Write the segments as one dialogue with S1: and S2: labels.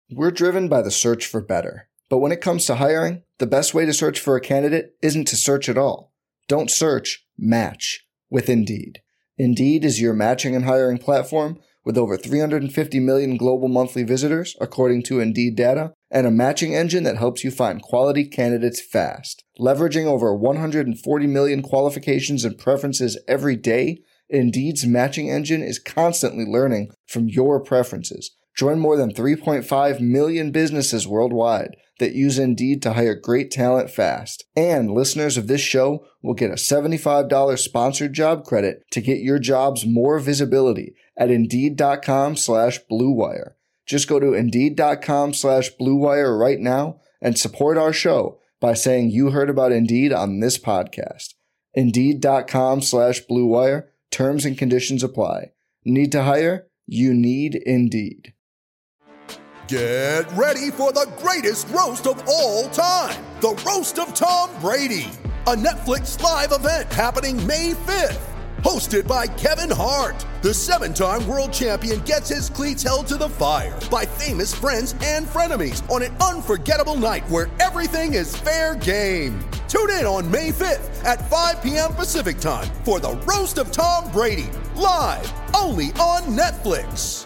S1: We're driven by the search for better. But when it comes to hiring, the best way to search for a candidate isn't to search at all. Don't search, match with Indeed. Indeed is your matching and hiring platform with over 350 million global monthly visitors, according to Indeed data, and a matching engine that helps you find quality candidates fast. Leveraging over 140 million qualifications and preferences every day, Indeed's matching engine is constantly learning from your preferences. Join more than 3.5 million businesses worldwide that use Indeed to hire great talent fast. And listeners of this show will get a $75 sponsored job credit to get your jobs more visibility at Indeed.com/Blue Wire. Just go to Indeed.com/Blue Wire right now and support our show by saying you heard about Indeed on this podcast. Indeed.com/Blue Wire. Terms and conditions apply. Need to hire? You need Indeed.
S2: Get ready for the greatest roast of all time, the Roast of Tom Brady, a Netflix live event happening May 5th. Hosted by Kevin Hart, the 7-time world champion gets his cleats held to the fire by famous friends and frenemies on an unforgettable night where everything is fair game. Tune in on May 5th at 5 p.m. Pacific time for the Roast of Tom Brady, live only on Netflix.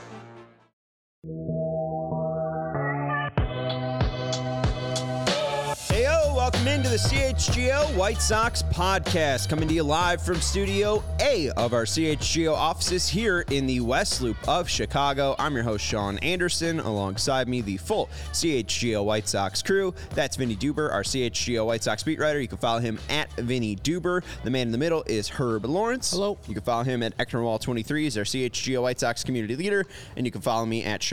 S3: Welcome into the CHGO White Sox podcast, coming to you live from Studio A of our CHGO offices here in the West Loop of Chicago. I'm your host, Sean Anderson. Alongside me, the full CHGO White Sox crew. That's Vinny Duber, our CHGO White Sox beat writer. You can follow him at Vinny Duber. The man in the middle is Herb Lawrence. Hello. You can follow him at Eknerwall23. He's our CHGO White Sox community leader. And you can follow me at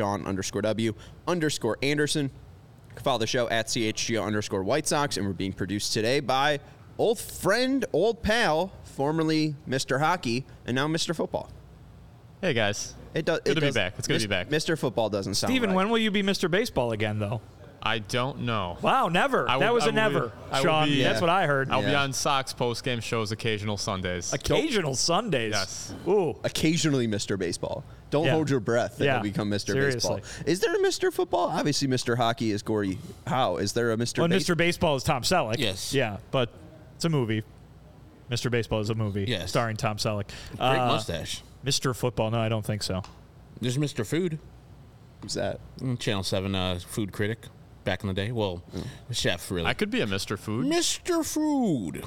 S3: Sean_W_Anderson. Follow the show at CHGO_White Sox, and we're being produced today by old friend, old pal, formerly Mr. Hockey, and now Mr. Football.
S4: Hey, guys. Good to be back. It's good to be back.
S3: Mr. Football doesn't sound
S5: Steven,
S3: right.
S5: when will you be Mr. Baseball again, though?
S4: I don't know.
S5: Wow, never. That was a never, Sean. That's what I heard.
S4: I'll be on Sox post-game shows occasional Sundays.
S5: Occasional Sundays?
S4: Yes.
S5: Ooh.
S3: Occasionally Mr. Baseball. Don't hold your breath that he'll become Mr. Baseball. Is there a Mr. Football? Obviously, Mr. Hockey is Gordie Howe. Is there a Mr.
S5: Well,
S3: Baseball?
S5: Mr. Baseball is Tom Selleck.
S6: Yes.
S5: Yeah, but it's a movie. Mr. Baseball is a movie starring Tom Selleck.
S6: Great mustache.
S5: Mr. Football, no, I don't think so.
S6: There's Mr. Food.
S3: Who's that?
S6: Channel 7 food critic back in the day. Well, chef, really.
S4: I could be a Mr. Food.
S6: Mr. Food.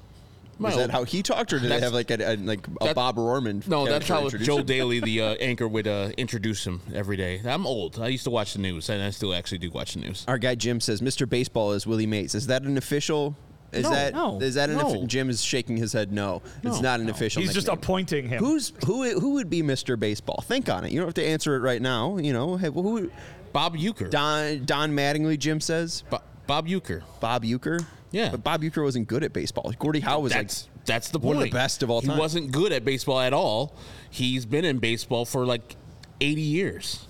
S3: Is that how he talked, or did they have like a Bob Rorman?
S6: No, that's how Joe
S3: him?
S6: Daly, the anchor, would introduce him every day. I'm old. I used to watch the news, and I still actually do watch the news.
S3: Our guy Jim says Mr. Baseball is Willie Mays. Is that an official?
S6: No.
S3: Jim is shaking his head. No, it's not an official.
S5: He's just appointing him.
S3: Who would be Mr. Baseball? Think on it. You don't have to answer it right now. You know, who?
S6: Bob Uecker.
S3: Don Mattingly. Jim says
S6: Bob Uecker.
S3: Bob Uecker.
S6: Yeah,
S3: but Bob Uecker wasn't good at baseball. Gordie Howe was
S6: that's the point.
S3: One of the best of all time.
S6: He wasn't good at baseball at all. He's been in baseball for like 80 years.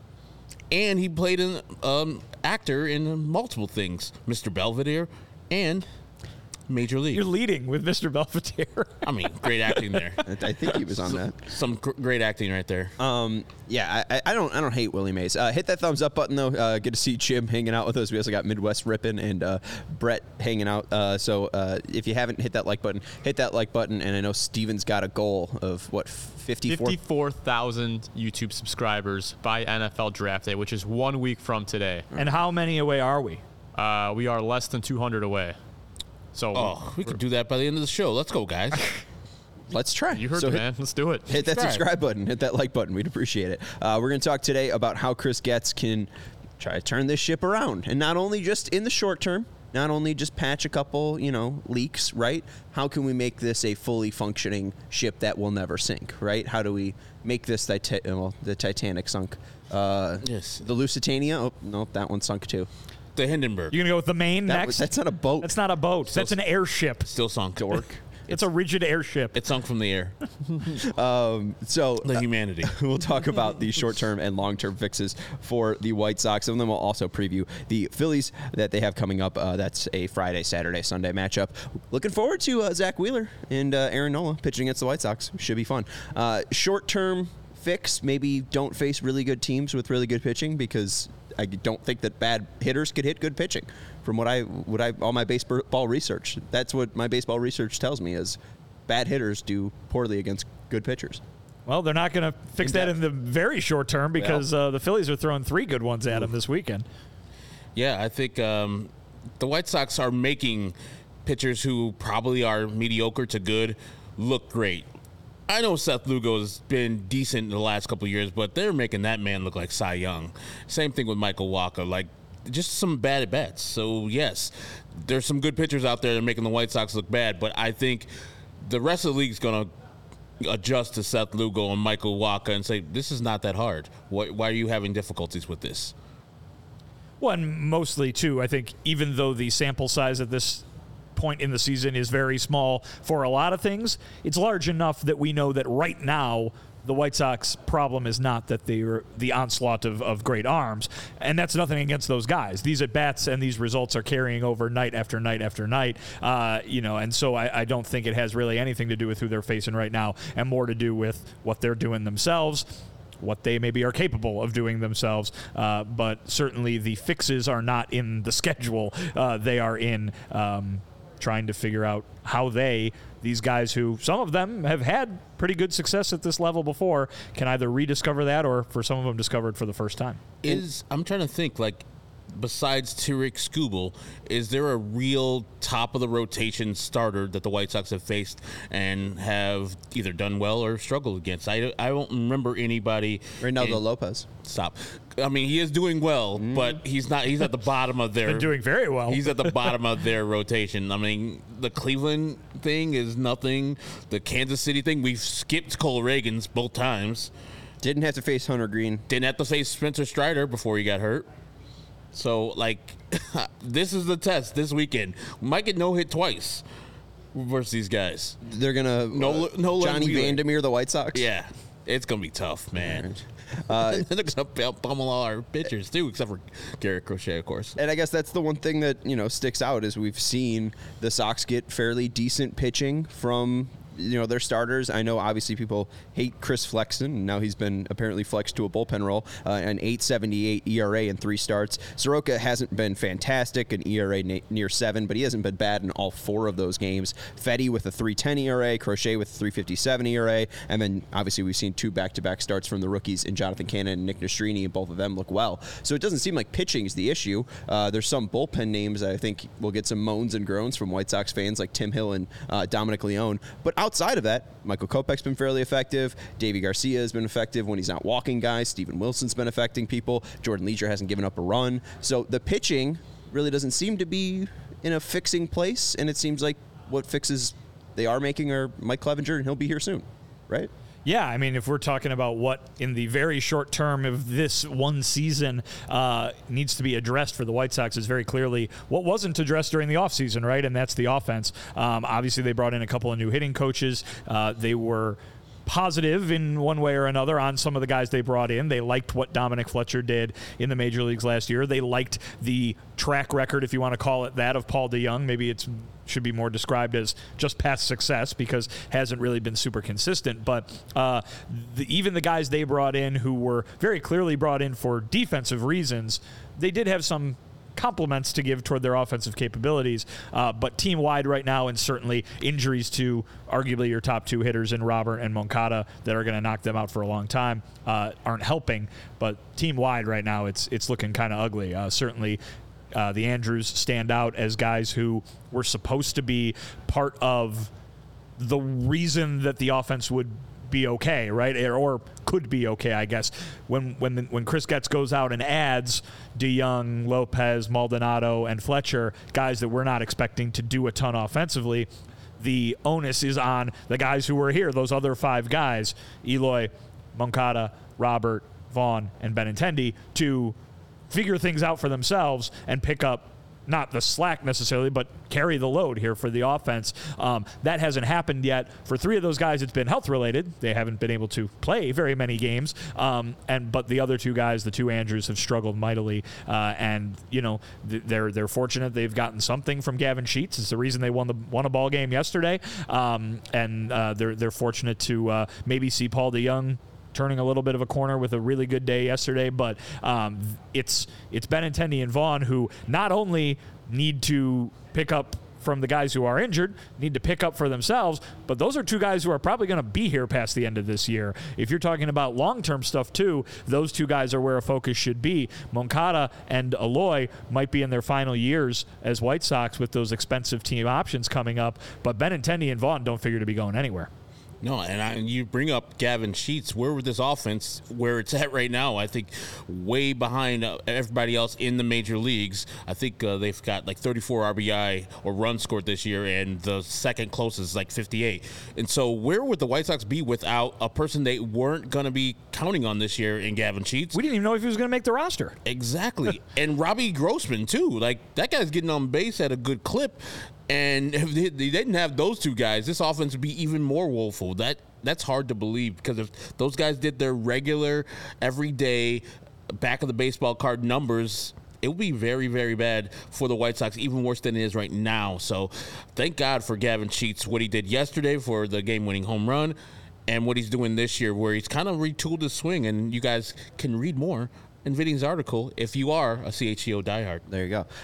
S6: And he played an actor in multiple things. Mr. Belvedere and Major League.
S5: You're leading with Mr. Belvedere.
S6: I mean, great acting there.
S3: I think he was on that.
S6: Some great acting right there.
S3: Yeah, I don't hate Willie Mays. Hit that thumbs up button, though. Good to see Jim hanging out with us. We also got Midwest Rippin' and Brett hanging out. So if you haven't hit that like button, hit that like button. And I know Steven's got a goal of,
S4: 54,000 YouTube subscribers by NFL Draft Day, which is 1 week from today.
S5: And how many away are we?
S4: We are less than 200 away. So
S6: we could do that by the end of the show. Let's go, guys.
S3: Let's try.
S4: You heard me, man. Let's do it.
S3: Hit that subscribe button. Hit that like button. We'd appreciate it. We're going to talk today about how Chris Getz can try to turn this ship around. And not only just in the short term, not only just patch a couple, leaks, right? How can we make this a fully functioning ship that will never sink, right? How do we make this the Titanic sunk?
S6: Yes.
S3: The Lusitania? Oh, no, that one sunk too.
S6: The Hindenburg.
S5: You're going to go with the Maine next?
S3: That's not a boat.
S5: That's not a boat. That's an airship.
S6: Still sunk.
S3: Dork.
S5: It's a rigid airship.
S6: It sunk from the air.
S3: So
S6: the humanity.
S3: We'll talk about the short-term and long-term fixes for the White Sox, and then we'll also preview the Phillies that they have coming up. That's a Friday, Saturday, Sunday matchup. Looking forward to Zach Wheeler and Aaron Nola pitching against the White Sox. Should be fun. Short-term fix, maybe don't face really good teams with really good pitching, because I don't think that bad hitters could hit good pitching. From what all my baseball research, that's what my baseball research tells me is bad hitters do poorly against good pitchers.
S5: Well, they're not going to fix that in the very short term because the Phillies are throwing 3 good ones at them this weekend.
S6: Yeah, I think the White Sox are making pitchers who probably are mediocre to good look great. I know Seth Lugo has been decent in the last couple of years, but they're making that man look like Cy Young. Same thing with Michael Wacha, like just some bad at-bats. So, yes, there's some good pitchers out there that are making the White Sox look bad, but I think the rest of the league is going to adjust to Seth Lugo and Michael Wacha and say, this is not that hard. Why are you having difficulties with this?
S5: Well, and mostly, too, I think even though the sample size at this point in the season is very small for a lot of things, it's large enough that we know that right now the White Sox problem is not that they're the onslaught of great arms, and that's nothing against those guys. These at-bats and these results are carrying over night after night after night, and so I don't think it has really anything to do with who they're facing right now and more to do with what they're doing themselves, what they maybe are capable of doing themselves, but certainly the fixes are not in the schedule. They are in trying to figure out how these guys who, some of them have had pretty good success at this level before, can either rediscover that or for some of them discover it for the first time.
S6: I'm trying to think, like, besides Tarik Skubal, is there a real top-of-the-rotation starter that the White Sox have faced and have either done well or struggled against? I don't remember anybody.
S3: Reynaldo Lopez.
S6: Stop. I mean, he is doing well, but he's not. He's at the bottom of their.
S5: Been doing very well.
S6: He's at the bottom of their rotation. I mean, the Cleveland thing is nothing. The Kansas City thing, we've skipped Cole Reagans both times.
S3: Didn't have to face Hunter Green.
S6: Didn't have to face Spencer Strider before he got hurt. So, like, this is the test this weekend. We might get no hit twice versus these guys.
S3: They're gonna Johnny Vandermeer, the White Sox.
S6: Yeah, it's gonna be tough, man. They're gonna pummel all our pitchers too, except for Garrett Crochet, of course.
S3: And I guess that's the one thing that sticks out is we've seen the Sox get fairly decent pitching from their starters. I know obviously people hate Chris Flexen, and now he's been apparently flexed to a bullpen role, an 8.78 ERA in 3 starts. Soroka hasn't been fantastic, an ERA near 7, but he hasn't been bad in all 4 of those games. Fetty with a 3.10 ERA, Crochet with a 3.57 ERA, and then obviously we've seen 2 back-to-back starts from the rookies in Jonathan Cannon and Nick Nastrini, and both of them look well. So it doesn't seem like pitching is the issue. There's some bullpen names that I think will get some moans and groans from White Sox fans like Tim Hill and Dominic Leone, but outside of that, Michael Kopech's been fairly effective. Davey Garcia has been effective when he's not walking guys. Steven Wilson's been affecting people. Jordan Leisure hasn't given up a run. So the pitching really doesn't seem to be in a fixing place, and it seems like what fixes they are making are Mike Clevenger, and he'll be here soon, right?
S5: Yeah, I mean, if we're talking about what in the very short term of this one season needs to be addressed for the White Sox is very clearly what wasn't addressed during the offseason, right? And that's the offense. Obviously, they brought in a couple of new hitting coaches. They were positive in one way or another on some of the guys they brought in. They liked what Dominic Fletcher did in the major leagues last year. They liked the track record, if you want to call it that, of Paul DeJong. Maybe it should be more described as just past success because hasn't really been super consistent. But even the guys they brought in who were very clearly brought in for defensive reasons, they did have some compliments to give toward their offensive capabilities, but team-wide right now, and certainly injuries to arguably your top 2 hitters in Robert and Moncada that are going to knock them out for a long time aren't helping. But team-wide right now, it's looking kind of ugly. Certainly, the Andrews stand out as guys who were supposed to be part of the reason that the offense would be okay, right? Or could be okay, I guess. When Chris Getz goes out and adds DeJong, Lopez, Maldonado, and Fletcher, guys that we're not expecting to do a ton offensively, the onus is on the guys who were here, those other 5 guys, Eloy, Moncada, Robert, Vaughn, and Benintendi, to figure things out for themselves and pick up not the slack necessarily, but carry the load here for the offense. That hasn't happened yet. For 3 of those guys, it's been health-related. They haven't been able to play very many games. But the other 2 guys, the 2 Andrews, have struggled mightily. And they're fortunate they've gotten something from Gavin Sheets. It's the reason they won a ball game yesterday. And they're fortunate to maybe see Paul DeJong turning a little bit of a corner with a really good day yesterday. But it's Benintendi and Vaughn who not only need to pick up from the guys who are injured, need to pick up for themselves, but those are two guys who are probably going to be here past the end of this year. If you're talking about long-term stuff too, those two guys are where a focus should be. Moncada and Eloy might be in their final years as White Sox with those expensive team options coming up, but Benintendi and Vaughn don't figure to be going anywhere.
S6: No, and you bring up Gavin Sheets. Where with this offense, where it's at right now, I think way behind everybody else in the major leagues. I think they've got like 34 RBI or runs scored this year, and the second closest is like 58. And so where would the White Sox be without a person they weren't going to be counting on this year in Gavin Sheets?
S5: We didn't even know if he was going to make the roster.
S6: Exactly. And Robbie Grossman, too. Like, that guy's getting on base at a good clip. And if they didn't have those two guys, this offense would be even more woeful. That's hard to believe, because if those guys did their regular, everyday, back of the baseball card numbers, it would be very, very bad for the White Sox, even worse than it is right now. So thank God for Gavin Sheets, what he did yesterday for the game-winning home run, and what he's doing this year, where he's kind of retooled his swing. And you guys can read more in Vinny's article if you are a CHGO diehard.
S3: There you go.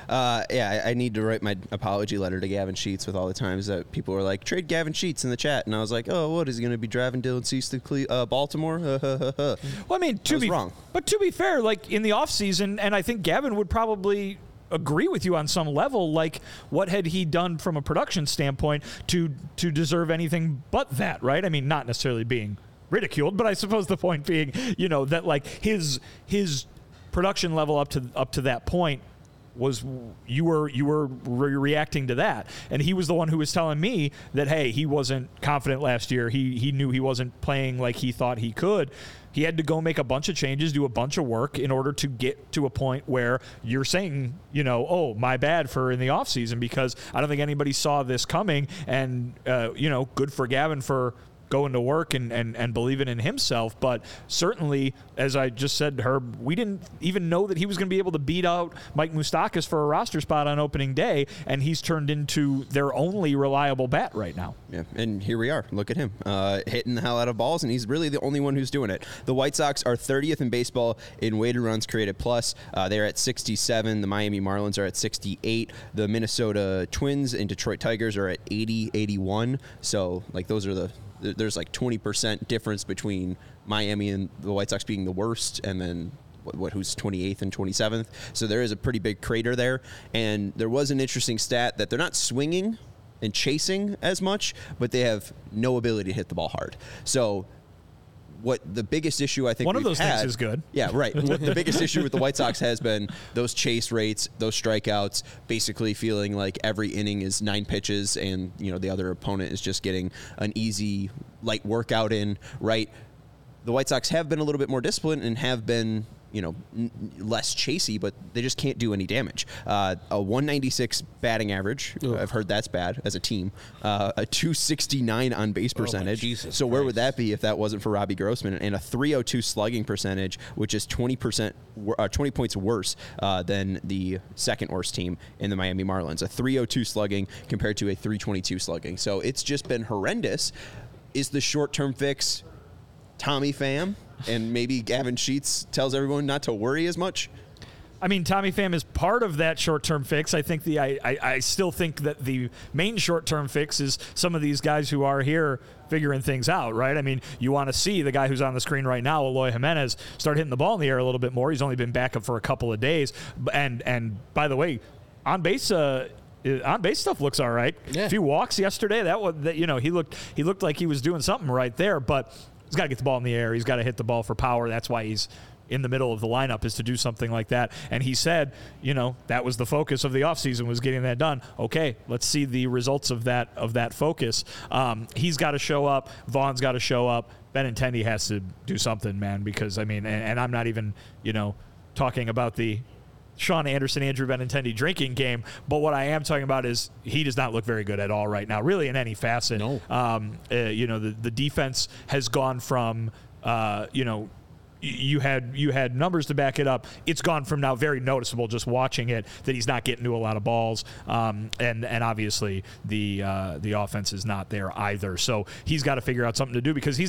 S3: I need to write my apology letter to Gavin Sheets with all the times that people were like, trade Gavin Sheets in the chat. And I was like, oh, what, is he going to be driving Dylan Cease to Baltimore?
S5: Well, I mean, wrong. But to be fair, like in the offseason, and I think Gavin would probably agree with you on some level, like what had he done from a production standpoint to deserve anything but that, right? I mean, not necessarily being ridiculed, but I suppose the point being, that like his production level up to that point was you were reacting to that, and he was the one who was telling me that, hey, he wasn't confident last year. He knew he wasn't playing like he thought he could. He had to go make a bunch of changes, do a bunch of work in order to get to a point where you're saying, oh, my bad for in the offseason, because I don't think anybody saw this coming. And good for Gavin for going to work and believing in himself. But certainly, as I just said to her, we didn't even know that he was going to be able to beat out Mike Moustakas for a roster spot on opening day, and he's turned into their only reliable bat right now.
S3: Yeah, and here we are. Look at him hitting the hell out of balls, and he's really the only one who's doing it. The White Sox are 30th in baseball in weighted runs created plus. They're at 67. The Miami Marlins are at 68. The Minnesota Twins and Detroit Tigers are at 80, 81. So, like, those are there's like 20% difference between Miami and the White Sox being the worst, and then who's 28th and 27th. So there is a pretty big crater there. And there was an interesting stat that they're not swinging and chasing as much, but they have no ability to hit the ball hard. So what the biggest issue I think
S5: one of those things is good.
S3: Yeah, right. What the biggest issue with the White Sox has been those chase rates, those strikeouts, basically feeling like every inning is 9 pitches and, the other opponent is just getting an easy, light workout in, right? The White Sox have been a little bit more disciplined and have been, less chasey, but they just can't do any damage. A 196 batting average. Ugh. I've heard that's bad as a team. A 269 on base percentage. So where would that be if that wasn't for Robbie Grossman? And a 302 slugging percentage, which is 20 points worse than the second worst team in the Miami Marlins. A 302 slugging compared to a 322 slugging. So it's just been horrendous. Is the short-term fix Tommy Pham? And maybe Gavin Sheets tells everyone not to worry as much?
S5: I mean, Tommy Pham is part of that short-term fix. I think I still think that the main short-term fix is some of these guys who are here figuring things out, right? I mean, you want to see the guy who's on the screen right now, Eloy Jimenez, start hitting the ball in the air a little bit more. He's only been back up for a couple of days. And by the way, on base stuff looks all right.
S6: Yeah.
S5: A few walks yesterday. He looked like he was doing something right there, but he's got to get the ball in the air. He's got to hit the ball for power. That's why he's in the middle of the lineup, is to do something like that. And he said, that was the focus of the offseason, was getting that done. Okay, let's see the results of that focus. He's got to show up. Vaughn's got to show up. Benintendi has to do something, man, because, I mean, and I'm not even, talking about the Sean Anderson, Andrew Benintendi drinking game, but what I am talking about is he does not look very good at all right now, really in any facet.
S6: No.
S5: The defense has gone from, you had numbers to back it up. It's gone from now very noticeable just watching it that he's not getting to a lot of balls, and obviously the offense is not there either. So he's got to figure out something to do, because he's not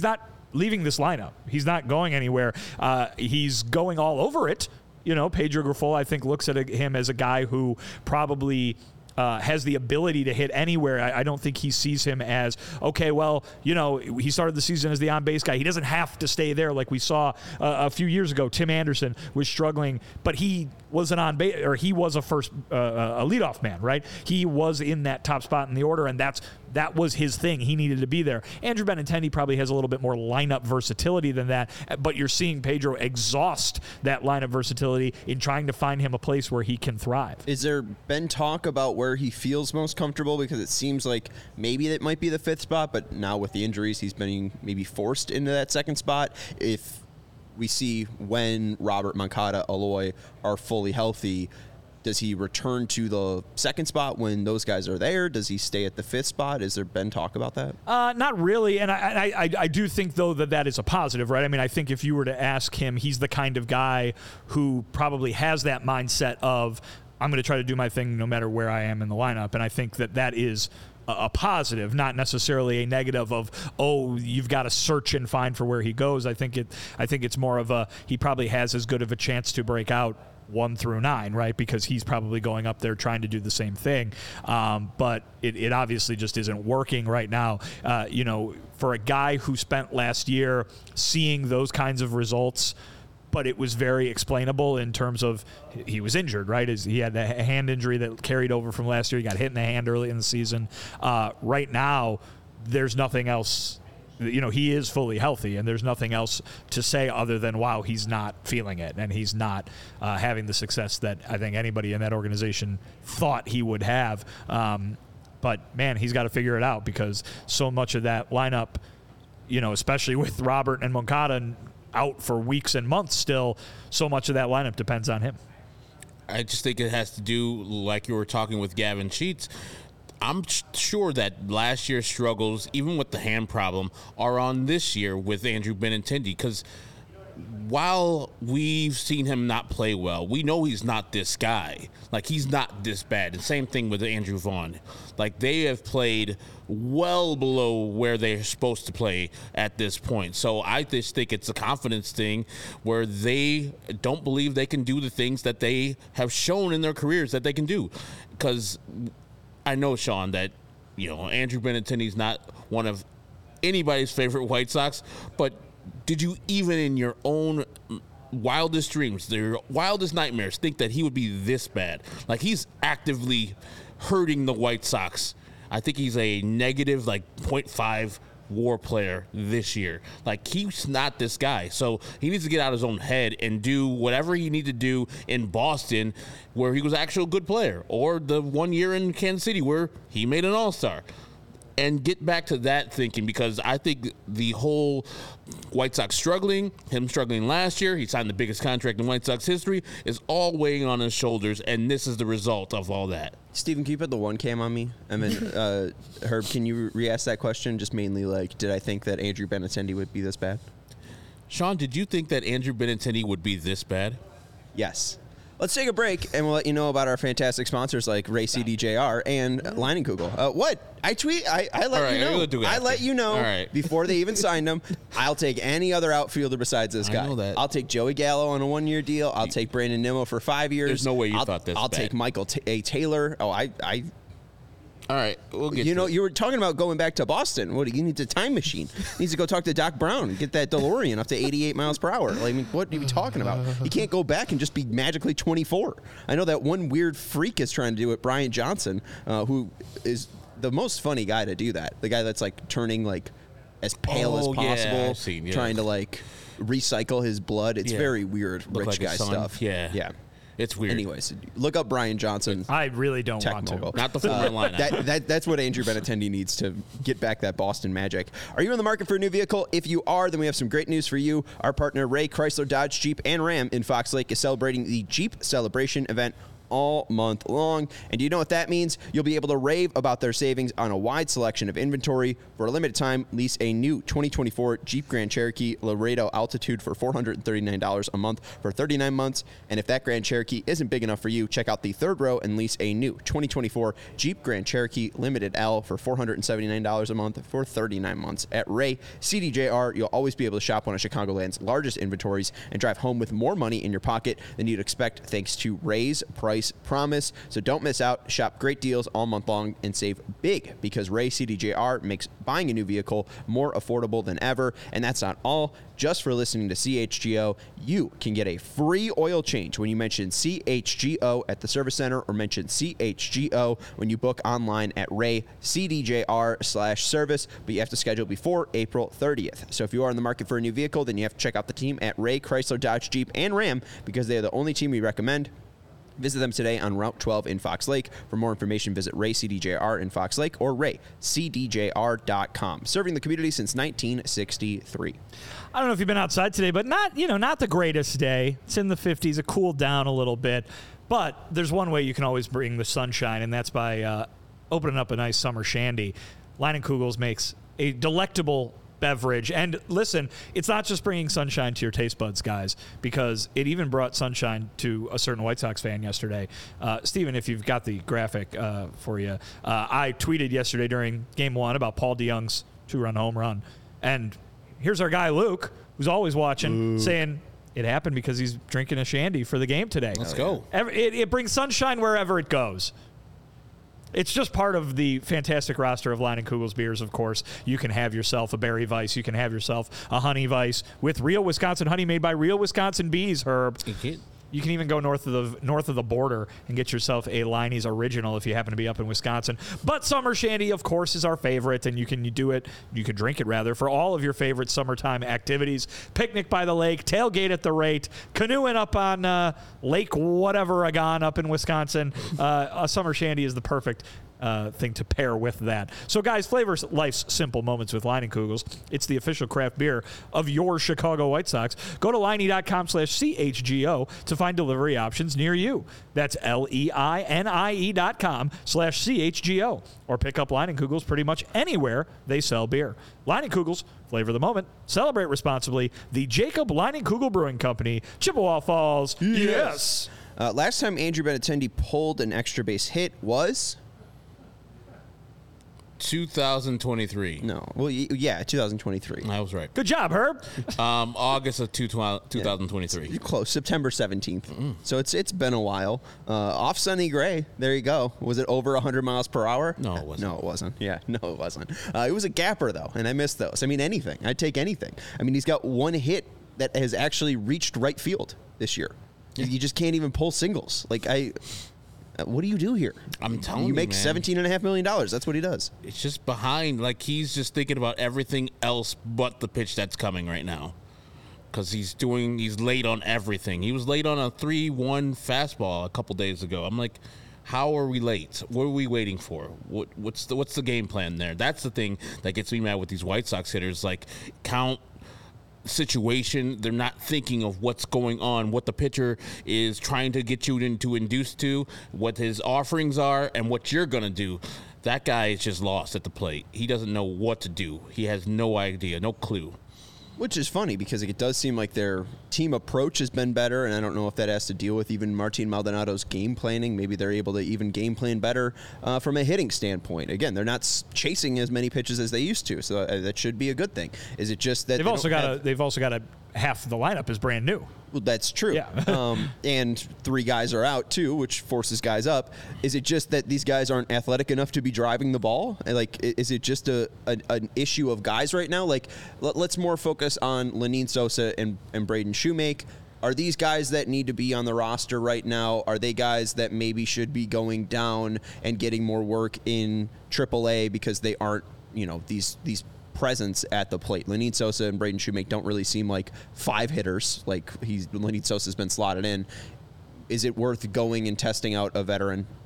S5: leaving this lineup. He's not going anywhere. He's going all over it. Pedro Grifol, I think, looks at him as a guy who probably has the ability to hit anywhere. I don't think he sees him as, okay, well, he started the season as the on-base guy. He doesn't have to stay there like we saw a few years ago. Tim Anderson was struggling, but he was an on-base, or he was a leadoff man, right? He was in that top spot in the order, and that was his thing. He needed to be there. Andrew Benintendi probably has a little bit more lineup versatility than that, but you're seeing Pedro exhaust that lineup versatility in trying to find him a place where he can thrive.
S3: Is there been talk about where he feels most comfortable? Because it seems like maybe it might be the 5th spot, but now with the injuries, he's been maybe forced into that 2nd spot. If we see when Robert, Moncada, Eloy are fully healthy, does he return to the 2nd spot when those guys are there? Does he stay at the 5th spot? Has there been talk about that?
S5: Not really, and I do think, though, that is a positive, right? I mean, I think if you were to ask him, he's the kind of guy who probably has that mindset of, I'm going to try to do my thing no matter where I am in the lineup, and I think that is a positive, not necessarily a negative of, oh, you've got to search and find for where he goes. I think it's more of he probably has as good of a chance to break out 1 through 9, right? Because he's probably going up there trying to do the same thing. But it obviously just isn't working right now. For a guy who spent last year seeing those kinds of results, but it was very explainable in terms of he was injured, right? He had a hand injury that carried over from last year. He got hit in the hand early in the season. Right now, there's nothing else. He is fully healthy, and there's nothing else to say other than, wow, he's not feeling it, and he's not having the success that I think anybody in that organization thought he would have. But, man, he's got to figure it out, because so much of that lineup, especially with Robert and Moncada out for weeks and months still, so much of that lineup depends on him.
S6: I just think it has to do, like you were talking with Gavin Sheets, I'm sure that last year's struggles, even with the hand problem, are on this year with Andrew Benintendi, because while we've seen him not play well, we know he's not this guy. Like, he's not this bad. And same thing with Andrew Vaughn. Like, they have played well below where they're supposed to play at this point. So I just think it's a confidence thing where they don't believe they can do the things that they have shown in their careers that they can do. Because I know, Sean, that, Andrew Benintendi's not one of anybody's favorite White Sox, but did you even in your own wildest dreams, their wildest nightmares, think that he would be this bad? Like, he's actively hurting the White Sox. I think he's a negative, .5 WAR player this year. Like, he's not this guy. So he needs to get out of his own head and do whatever he needs to do in Boston, where he was actually a good player, or the 1 year in Kansas City where he made an all-star. And get back to that thinking, because I think the whole White Sox struggling, him struggling last year, he signed the biggest contract in White Sox history, is all weighing on his shoulders, and this is the result of all that.
S3: Steven, can you put the 1 cam on me? And then, Herb, can you re-ask that question? Just mainly, did I think that Andrew Benintendi would be this bad?
S6: Sean, did you think that Andrew Benintendi would be this bad?
S3: Yes. Let's take a break, and we'll let you know about our fantastic sponsors like Ray CDJR and Leinenkugel. What? I tweet. I let you know. I let you know before they even signed him. I'll take any other outfielder besides this guy.
S6: I know that.
S3: I'll take Joey Gallo on a 1-year deal. I'll take Brandon Nimmo for 5 years.
S6: There's no way you thought this.
S3: I'll take Michael A. Taylor. Oh,
S6: All right, we'll get to it.
S3: You were talking about going back to Boston. What, you need a time machine? He needs to go talk to Doc Brown and get that DeLorean up to 88 miles per hour. What are you talking about? You can't go back and just be magically 24. I know that one weird freak is trying to do it, Brian Johnson, who is the most funny guy to do that. The guy that's turning as pale as possible, trying to recycle his blood. It's very weird, rich guy stuff.
S6: Yeah. It's weird.
S3: Anyways, look up Brian Johnson.
S5: I really don't want to.
S6: Not the former lineup.
S3: That's what Andrew Benintendi needs to get back that Boston magic. Are you in the market for a new vehicle? If you are, then we have some great news for you. Our partner, Ray Chrysler, Dodge, Jeep, and Ram in Fox Lake is celebrating the Jeep Celebration event all month long. And do you know what that means? You'll be able to rave about their savings on a wide selection of inventory. For a limited time, lease a new 2024 Jeep Grand Cherokee Laredo Altitude for $439 a month for 39 months. And if that Grand Cherokee isn't big enough for you, check out the third row and lease a new 2024 Jeep Grand Cherokee Limited L for $479 a month for 39 months. At Ray CDJR, you'll always be able to shop one of Chicagoland's largest inventories and drive home with more money in your pocket than you'd expect thanks to Ray's price promise. So don't miss out. Shop great deals all month long and save big because Ray CDJR makes buying a new vehicle more affordable than ever. And that's not all. Just for listening to CHGO, you can get a free oil change when you mention CHGO at the service center or mention CHGO when you book online at RayCDJR/service, but you have to schedule before April 30th. So if you are in the market for a new vehicle, then you have to check out the team at Ray Chrysler Dodge Jeep and Ram because they are the only team we recommend. Visit them today on Route 12 in Fox Lake. For more information, visit Ray CDJR in Fox Lake or raycdjr.com. Serving the community since 1963.
S5: I don't know if you've been outside today, but not the greatest day. It's in the 50s. It cooled down a little bit. But there's one way you can always bring the sunshine, and that's by opening up a nice summer shandy. Leinenkugels makes a delectable beverage. And listen, it's not just bringing sunshine to your taste buds, guys, because it even brought sunshine to a certain White Sox fan yesterday. Steven, if you've got the graphic for you, I tweeted yesterday during Game 1 about Paul DeYoung's 2-run home run. And here's our guy, Luke, who's always watching, saying it happened because he's drinking a shandy for the game today.
S6: Let's go.
S5: It brings sunshine wherever it goes. It's just part of the fantastic roster of Leinenkugels beers, of course. You can have yourself a berry Weiss. You can have yourself a honey Weiss with real Wisconsin honey made by real Wisconsin bees, Herb. You can even go north of the border and get yourself a Leine's Original if you happen to be up in Wisconsin. But Summer Shandy, of course, is our favorite, and you can drink it rather for all of your favorite summertime activities. Picnic by the lake, tailgate at the rate, canoeing up on Lake whatever again up in Wisconsin. A Summer Shandy is the perfect thing to pair with that. So, guys, flavor life's simple moments with Leinenkugels. It's the official craft beer of your Chicago White Sox. Go to Leine.com/CHGO to find delivery options near you. That's LEINIE.com/CHGO. Or pick up Leinenkugels pretty much anywhere they sell beer. Leinenkugels, flavor the moment. Celebrate responsibly. The Jacob Leinenkugel Brewing Company, Chippewa Falls. Yes!
S3: Last time Andrew Benintendi pulled an extra base hit was...
S6: 2023.
S3: No. Well, yeah, 2023.
S6: I was right.
S5: Good job, Herb.
S6: August of 2023.
S3: You're close. September 17th. So it's been a while. Off Sonny Gray. There you go. Was it over 100 miles per hour?
S6: No, it wasn't.
S3: No, it wasn't. Yeah, no, it wasn't. It was a gapper, though, and I missed those. I mean, anything. I'd take anything. I mean, he's got one hit that has actually reached right field this year. You just can't even pull singles. What do you do here?
S6: I'm telling you,
S3: you make
S6: man.
S3: $17.5 million. That's what he does.
S6: It's just behind. Like, he's just thinking about everything else but the pitch that's coming right now. Because he's late on everything. He was late on a 3-1 fastball a couple days ago. I'm like, how are we late? What are we waiting for? What's the game plan there? That's the thing that gets me mad with these White Sox hitters. Like, count situation, they're not thinking of what's going on, what the pitcher is trying to get you to induce to, what his offerings are, and what you're going to do. That guy is just lost at the plate. He doesn't know what to do. He has no idea, no clue.
S3: Which is funny because it does seem like their team approach has been better, and I don't know if that has to deal with even Martin Maldonado's game planning. Maybe they're able to even game plan better from a hitting standpoint. Again, they're not chasing as many pitches as they used to, so that should be a good thing. Is it just that
S5: they've also got a half the lineup is brand new?
S3: Well, that's true.
S5: Yeah.
S3: And 3 guys are out, too, which forces guys up. Is it just that these guys aren't athletic enough to be driving the ball? Like, is it just an issue of guys right now? Like, let's more focus on Lenyn Sosa and Braden Shoemake. Are these guys that need to be on the roster right now? Are they guys that maybe should be going down and getting more work in AAA because they aren't, these presence at the plate? Lenyn Sosa and Braden Shoemake don't really seem like 5 hitters. Like Lenyn Sosa's been slotted in. Is it worth going and testing out a veteran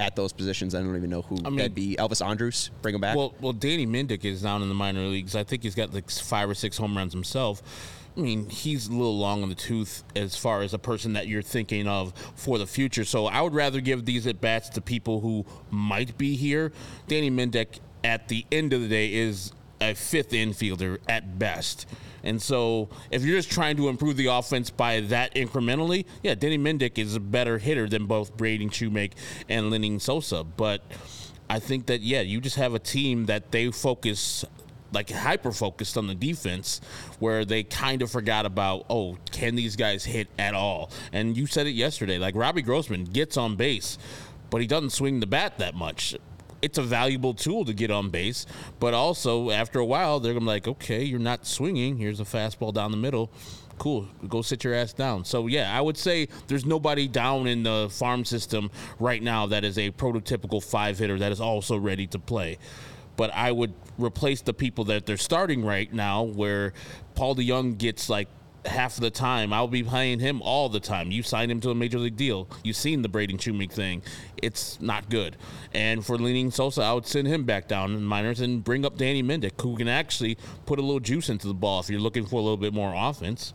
S3: at those positions. I don't even know who that'd be. Elvis Andrus, bring him back.
S6: Well, Danny Mendick is down in the minor leagues. I think he's got like 5 or 6 home runs himself. I mean, he's a little long on the tooth as far as a person that you're thinking of for the future. So I would rather give these at-bats to people who might be here. Danny Mendick, at the end of the day, is a 5th infielder at best. And so if you're just trying to improve the offense by that incrementally, yeah, Danny Mendick is a better hitter than both Braden Shoemake and Lenyn Sosa. But I think that, yeah, you just have a team that they focus – like hyper-focused on the defense, where they kind of forgot about, can these guys hit at all? And you said it yesterday, like Robbie Grossman gets on base, but he doesn't swing the bat that much. It's a valuable tool to get on base, but also after a while, they're going to be like, okay, you're not swinging. Here's a fastball down the middle. Cool, go sit your ass down. So, yeah, I would say there's nobody down in the farm system right now that is a prototypical 5-hitter that is also ready to play. But I would replace the people that they're starting right now, where Paul DeJong gets like half of the time. I'll be playing him all the time. You signed him to a major league deal. You've seen the Braden Shoemake thing. It's not good. And for Lenyn Sosa, I would send him back down in the minors and bring up Danny Mendick, who can actually put a little juice into the ball if you're looking for a little bit more offense.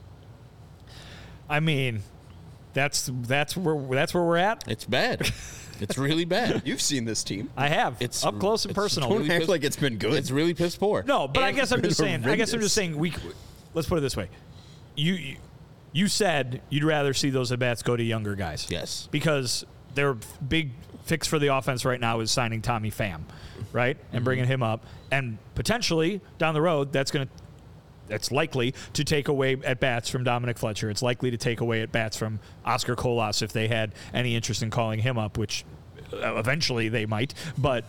S5: I mean, that's where we're at.
S6: It's bad. It's really bad.
S3: You've seen this team.
S5: I have. It's up close and personal.
S3: Don't act like it's been good.
S6: It's really piss poor.
S5: No, but I guess I'm just saying. Let's put it this way. You said you'd rather see those at bats go to younger guys.
S6: Yes.
S5: Because their big fix for the offense right now is signing Tommy Pham, right, and bringing him up, and potentially down the road that's likely to take away at bats from Dominic Fletcher. It's likely to take away at bats from Oscar Colas if they had any interest in calling him up, which eventually they might. But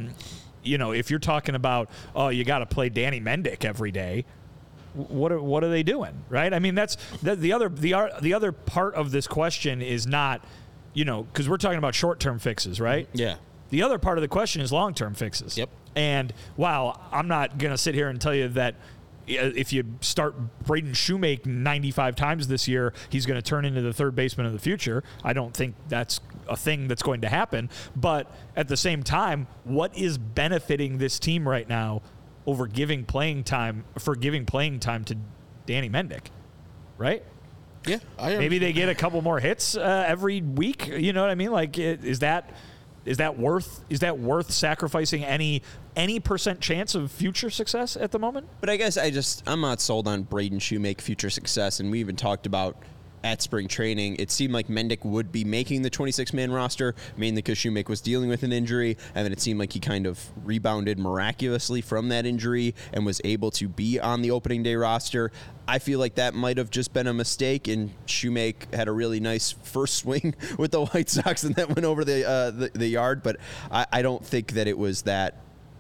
S5: if you're talking about, you got to play Danny Mendick every day, what are they doing, right? I mean, that's the other part of this question is not, because we're talking about short-term fixes, right?
S6: Yeah.
S5: The other part of the question is long-term fixes.
S6: Yep.
S5: And while I'm not going to sit here and tell you that if you start Braden Shoemake 95 times this year, he's going to turn into the third baseman of the future. I don't think that's a thing that's going to happen. But at the same time, what is benefiting this team right now over giving playing time to Danny Mendick, right?
S6: Yeah,
S5: maybe they get a couple more hits every week. You know what I mean? Like, is that worth sacrificing any percent chance of future success at the moment?
S3: But I guess I'm not sold on Braden Shoemake future success, and we even talked about at spring training, it seemed like Mendick would be making the 26-man roster, mainly because Shoemake was dealing with an injury, and then it seemed like he kind of rebounded miraculously from that injury and was able to be on the opening day roster. I feel like that might have just been a mistake, and Shoemake had a really nice first swing with the White Sox, and that went over the yard, but I don't think that it was that.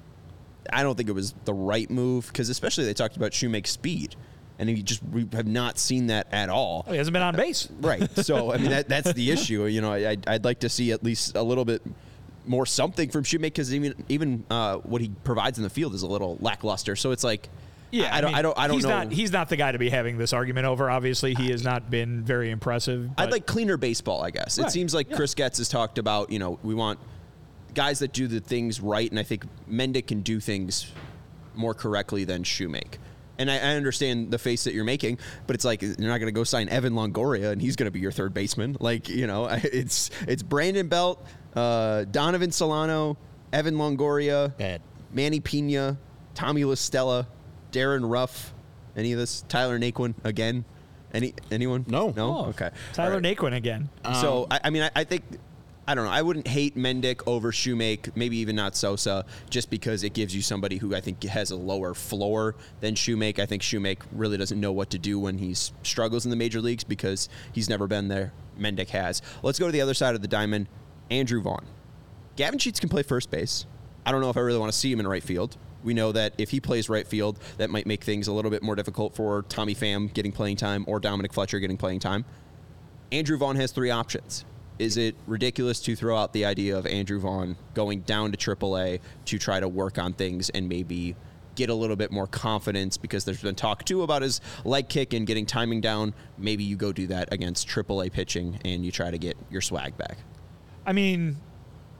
S3: I don't think it was the right move, because especially they talked about Shoemake's speed. And we have not seen that at all.
S5: He hasn't been on base.
S3: Right. So, I mean, that's the issue. I'd like to see at least a little bit more something from Shoemake, because even what he provides in the field is a little lackluster. So it's like, I don't know.
S5: He's not the guy to be having this argument over. Obviously, he has not been very impressive.
S3: I'd like cleaner baseball, I guess. Right. It seems like Chris Getz has talked about, we want guys that do the things right, and I think Mendick can do things more correctly than Shoemake. And I understand the face that you're making, but it's like you're not going to go sign Evan Longoria and he's going to be your third baseman. Like, it's Brandon Belt, Donovan Solano, Evan Longoria,
S6: Bad.
S3: Manny Pena, Tommy La Stella, Darren Ruff, any of this? Tyler Naquin again? Anyone?
S6: No.
S5: Oh,
S3: Okay.
S5: Tyler Naquin again.
S3: So, I think, I don't know. I wouldn't hate Mendick over Shoemake, maybe even not Sosa, just because it gives you somebody who I think has a lower floor than Shoemake. I think Shoemake really doesn't know what to do when he struggles in the major leagues because he's never been there. Mendick has. Let's go to the other side of the diamond. Andrew Vaughn. Gavin Sheets can play first base. I don't know if I really want to see him in right field. We know that if he plays right field, that might make things a little bit more difficult for Tommy Pham getting playing time or Dominic Fletcher getting playing time. Andrew Vaughn has 3 options. Is it ridiculous to throw out the idea of Andrew Vaughn going down to AAA to try to work on things and maybe get a little bit more confidence, because there's been talk, too, about his leg kick and getting timing down? Maybe you go do that against AAA pitching and you try to get your swag back.
S5: I mean,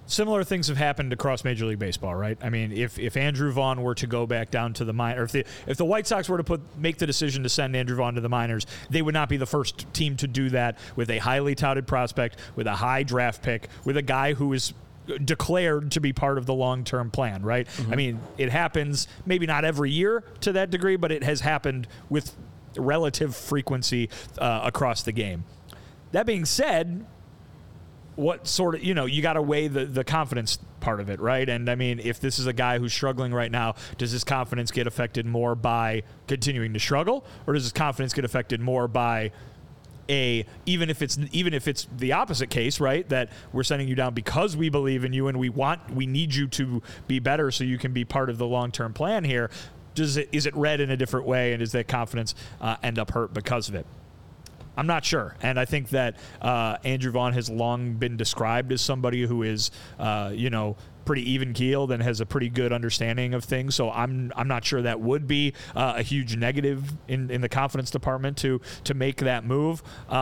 S5: Similar things have happened across Major League Baseball, right? I mean, if Andrew Vaughn were to go back down to the minors, or if the White Sox were to make the decision to send Andrew Vaughn to the minors, they would not be the first team to do that with a highly touted prospect, with a high draft pick, with a guy who is declared to be part of the long-term plan, right? Mm-hmm. I mean, it happens maybe not every year to that degree, but it has happened with relative frequency across the game. That being said, what sort of, you got to weigh the confidence part of it, right? And I mean, if this is a guy who's struggling right now, does his confidence get affected more by continuing to struggle, or does his confidence get affected more by even if it's the opposite case, right? That we're sending you down because we believe in you and we need you to be better so you can be part of the long-term plan here. Is it read in a different way, and does that confidence end up hurt because of it? I'm not sure. And I think that Andrew Vaughn has long been described as somebody who is, pretty even-keeled and has a pretty good understanding of things. So I'm not sure that would be a huge negative in the confidence department to make that move.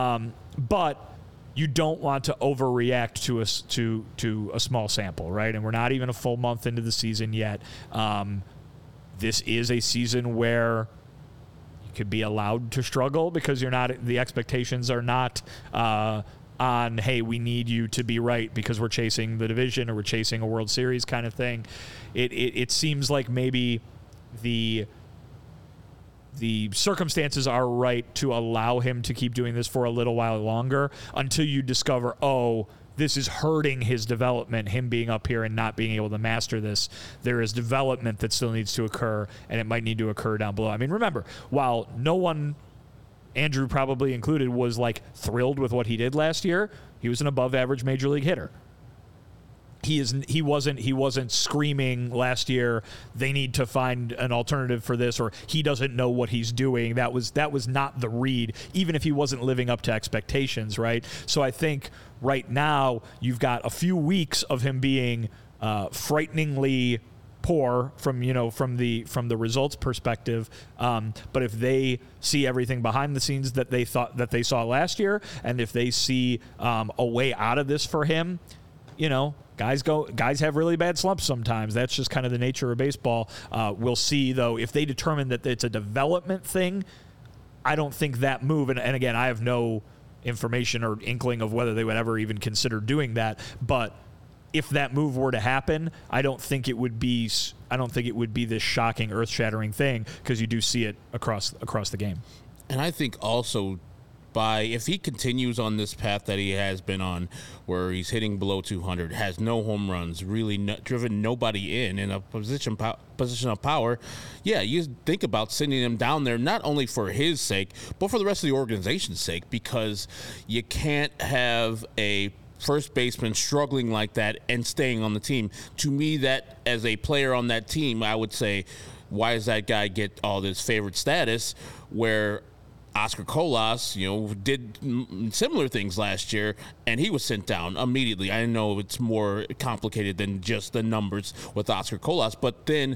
S5: But you don't want to overreact to a small sample, right? And we're not even a full month into the season yet. This is a season where could be allowed to struggle because the expectations are not on, hey, we need you to be right because we're chasing the division or we're chasing a World Series kind of thing. It seems like maybe the circumstances are right to allow him to keep doing this for a little while longer until you discover, this is hurting his development, him being up here and not being able to master this. There is development that still needs to occur, and it might need to occur down below. I mean, remember, while no one, Andrew probably included, was like thrilled with what he did last year, he was an above-average major league hitter. He wasn't screaming last year, they need to find an alternative for this, or he doesn't know what he's doing. That was not the read, even if he wasn't living up to expectations, right? So I think right now you've got a few weeks of him being frighteningly poor from the results perspective. But if they see everything behind the scenes that they saw last year, and if they see a way out of this for him, guys have really bad slumps sometimes. That's just kind of the nature of baseball. We'll see, though, if they determine that it's a development thing. I don't think that move, and again, I have no information or inkling of whether they would ever even consider doing that. But if that move were to happen, I don't think it would be this shocking, earth-shattering thing, because you do see it across the game.
S6: And I think also, if he continues on this path that he has been on, where he's hitting below 200, has no home runs, really driven nobody in a position of power, you think about sending him down there, not only for his sake, but for the rest of the organization's sake, because you can't have a first baseman struggling like that and staying on the team. To me, that as a player on that team, I would say, why does that guy get all this favorite status where Oscar Colas, did similar things last year, and he was sent down immediately. I know it's more complicated than just the numbers with Oscar Colas, but then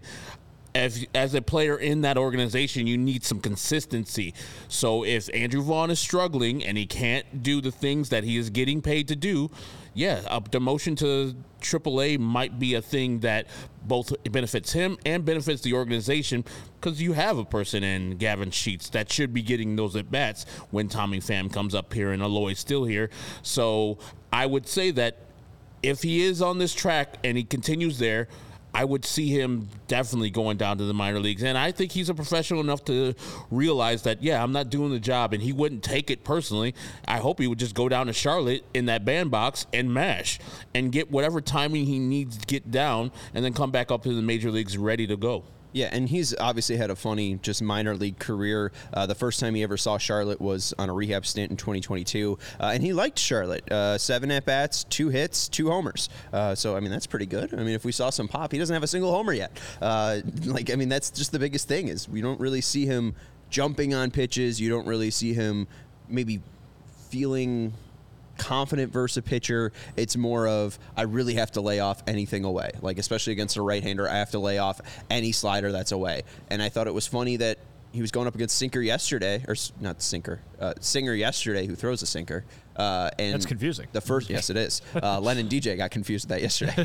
S6: as a player in that organization, you need some consistency. So if Andrew Vaughn is struggling and he can't do the things that he is getting paid to do, a demotion to AAA might be a thing that both benefits him and benefits the organization, because you have a person in Gavin Sheets that should be getting those at-bats when Tommy Pham comes up here and Eloy's still here. So I would say that if he is on this track and he continues there, I would see him definitely going down to the minor leagues. And I think he's a professional enough to realize that, I'm not doing the job, and he wouldn't take it personally. I hope he would just go down to Charlotte in that bandbox and mash and get whatever timing he needs to get down, and then come back up to the major leagues ready to go.
S3: Yeah, and he's obviously had a funny just minor league career. The first time he ever saw Charlotte was on a rehab stint in 2022, and he liked Charlotte. 7 at-bats, 2 hits, 2 homers. So, I mean, that's pretty good. I mean, if we saw some pop, he doesn't have a single homer yet. That's just the biggest thing, is we don't really see him jumping on pitches. You don't really see him maybe feeling confident versus a pitcher. It's more of, I really have to lay off anything away. Like, especially against a right-hander, I have to lay off any slider that's away. And I thought it was funny that he was going up against Singer yesterday, or not Singer, Singer yesterday, who throws a sinker. And
S5: that's confusing.
S3: The first, yes, it is. Len and DJ got confused with that yesterday.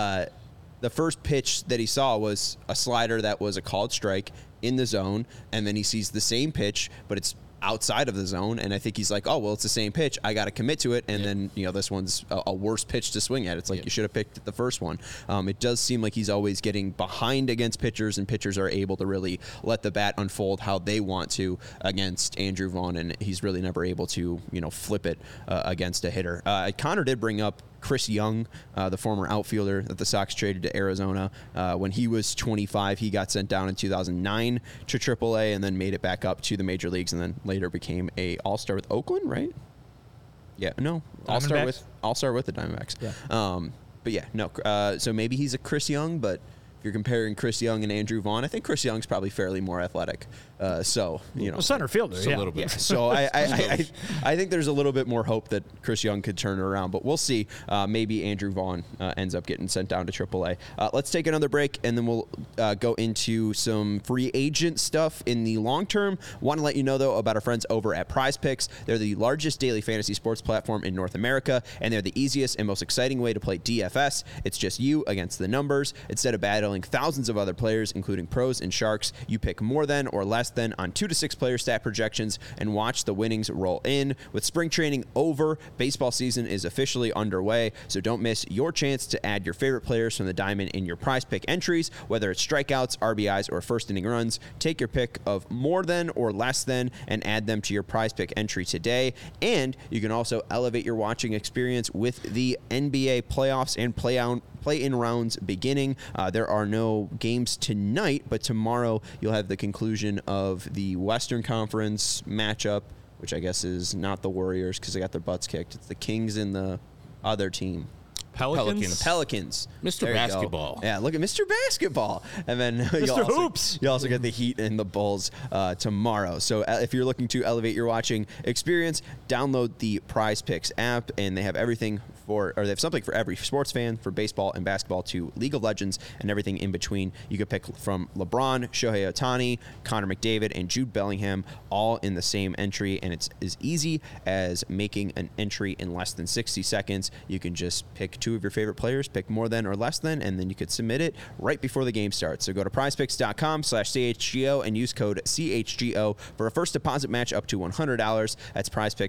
S3: The first pitch that he saw was a slider that was a called strike in the zone, and then he sees the same pitch, but it's outside of the zone, and I think he's like, oh, well, it's the same pitch. I got to commit to it, and then, this one's a worse pitch to swing at. It's like you should have picked the first one. It does seem like he's always getting behind against pitchers, and pitchers are able to really let the bat unfold how they want to against Andrew Vaughn, and he's really never able to, flip it against a hitter. Connor did bring up Chris Young, the former outfielder that the Sox traded to Arizona. When he was 25, he got sent down in 2009 to AAA and then made it back up to the major leagues, and then later became a All-Star with Oakland, right? Yeah, no, All-Star with the Diamondbacks.
S5: Yeah.
S3: But yeah, no. So maybe he's a Chris Young, but if you're comparing Chris Young and Andrew Vaughn, I think Chris Young's probably fairly more athletic. So
S5: center fielder,
S6: a little bit.
S3: Yeah, so I think there's a little bit more hope that Chris Young could turn it around, but we'll see. Maybe Andrew Vaughn ends up getting sent down to AAA. Let's take another break, and then we'll go into some free agent stuff in the long term. Want to let you know, though, about our friends over at Prize Picks. They're the largest daily fantasy sports platform in North America, and they're the easiest and most exciting way to play DFS. It's just you against the numbers. Instead of battling thousands of other players, including pros and sharks, you pick more than or less than on 2 to 6 player stat projections and watch the winnings roll in. With spring training over, baseball season is officially underway, so don't miss your chance to add your favorite players from the diamond in your Prize Pick entries, whether it's strikeouts, RBIs, or first inning runs. Take your pick of more than or less than and add them to your Prize Pick entry today. And you can also elevate your watching experience with the NBA playoffs and play-in rounds beginning. There are no games tonight, but tomorrow you'll have the conclusion of the Western Conference matchup, which I guess is not the Warriors because they got their butts kicked. It's the Kings and the other team. Pelicans.
S6: Mr. Basketball.
S3: Yeah, look at Mr. Basketball. And then
S5: Hoops.
S3: You also get the Heat and the Bulls tomorrow. So if you're looking to elevate your watching experience, download the Prize Picks app, and they have everything they have something for every sports fan, for baseball and basketball to League of Legends and everything in between. You could pick from LeBron, Shohei Ohtani, Connor McDavid, and Jude Bellingham all in the same entry, and it's as easy as making an entry in less than 60 seconds. You can just pick 2 of your favorite players, pick more than or less than, and then you could submit it right before the game starts. So go to prizepicks.com/CHGO and use code CHGO for a first deposit match up to $100. That's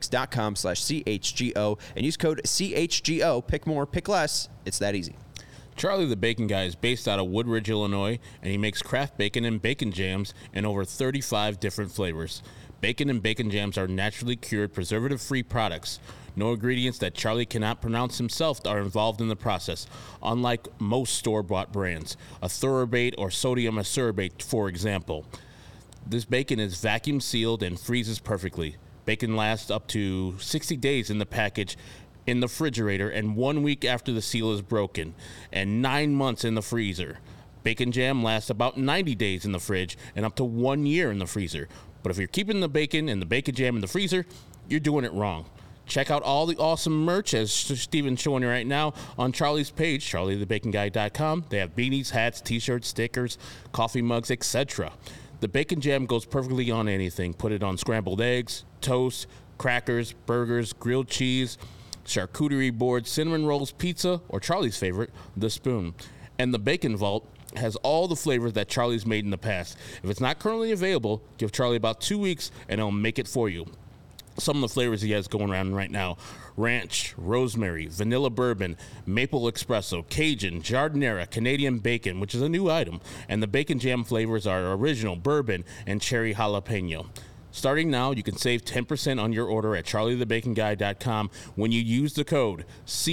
S3: prizepicks.com/CHGO and use code CHGO. Pick more, pick less. It's that easy.
S6: Charlie the Bacon Guy is based out of Woodridge, Illinois, and he makes craft bacon and bacon jams in over 35 different flavors. Bacon and bacon jams are naturally cured, preservative-free products. No ingredients that Charlie cannot pronounce himself are involved in the process, unlike most store-bought brands, a Thoroughbait or sodium acerbate, for example. This bacon is vacuum sealed and freezes perfectly. Bacon lasts up to 60 days in the package in the refrigerator and 1 week after the seal is broken, and 9 months in the freezer. Bacon jam lasts about 90 days in the fridge and up to 1 year in the freezer. But if you're keeping the bacon and the bacon jam in the freezer, you're doing it wrong. Check out all the awesome merch, as Steven's showing you right now, on Charlie's page, charliethebaconguy.com. They have beanies, hats, t-shirts, stickers, coffee mugs, etc. The bacon jam goes perfectly on anything. Put it on scrambled eggs, toast, crackers, burgers, grilled cheese, charcuterie board, cinnamon rolls, pizza, or Charlie's favorite, the spoon. And the Bacon Vault has all the flavors that Charlie's made in the past. If it's not currently available, give Charlie about 2 weeks and he'll make it for you. Some of the flavors he has going around right now: ranch, rosemary, vanilla bourbon, maple espresso, Cajun, jardinera, Canadian bacon, which is a new item, and the bacon jam flavors are original bourbon and cherry jalapeno. Starting now, you can save 10% on your order at charliethebaconguy.com when you use the code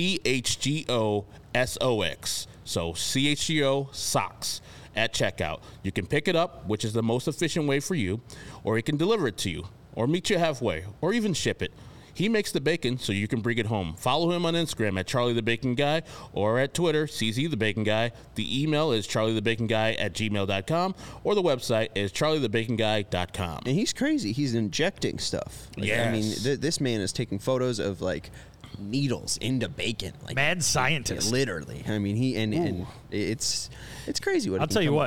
S6: CHGOSOX. So CHGO SOX at checkout. You can pick it up, which is the most efficient way for you, or he can deliver it to you, or meet you halfway, or even ship it. He makes the bacon so you can bring it home. Follow him on Instagram at CharlieTheBaconGuy or at Twitter, CZTheBaconGuy. The email is charliethebaconguy@gmail.com or the website is charliethebaconguy.com.
S3: And he's crazy. He's injecting stuff.
S6: Yes.
S3: I mean, this man is taking photos of, like, needles into bacon. Like,
S5: mad scientist.
S3: Literally. I mean, and it's crazy what
S5: I'll tell you what.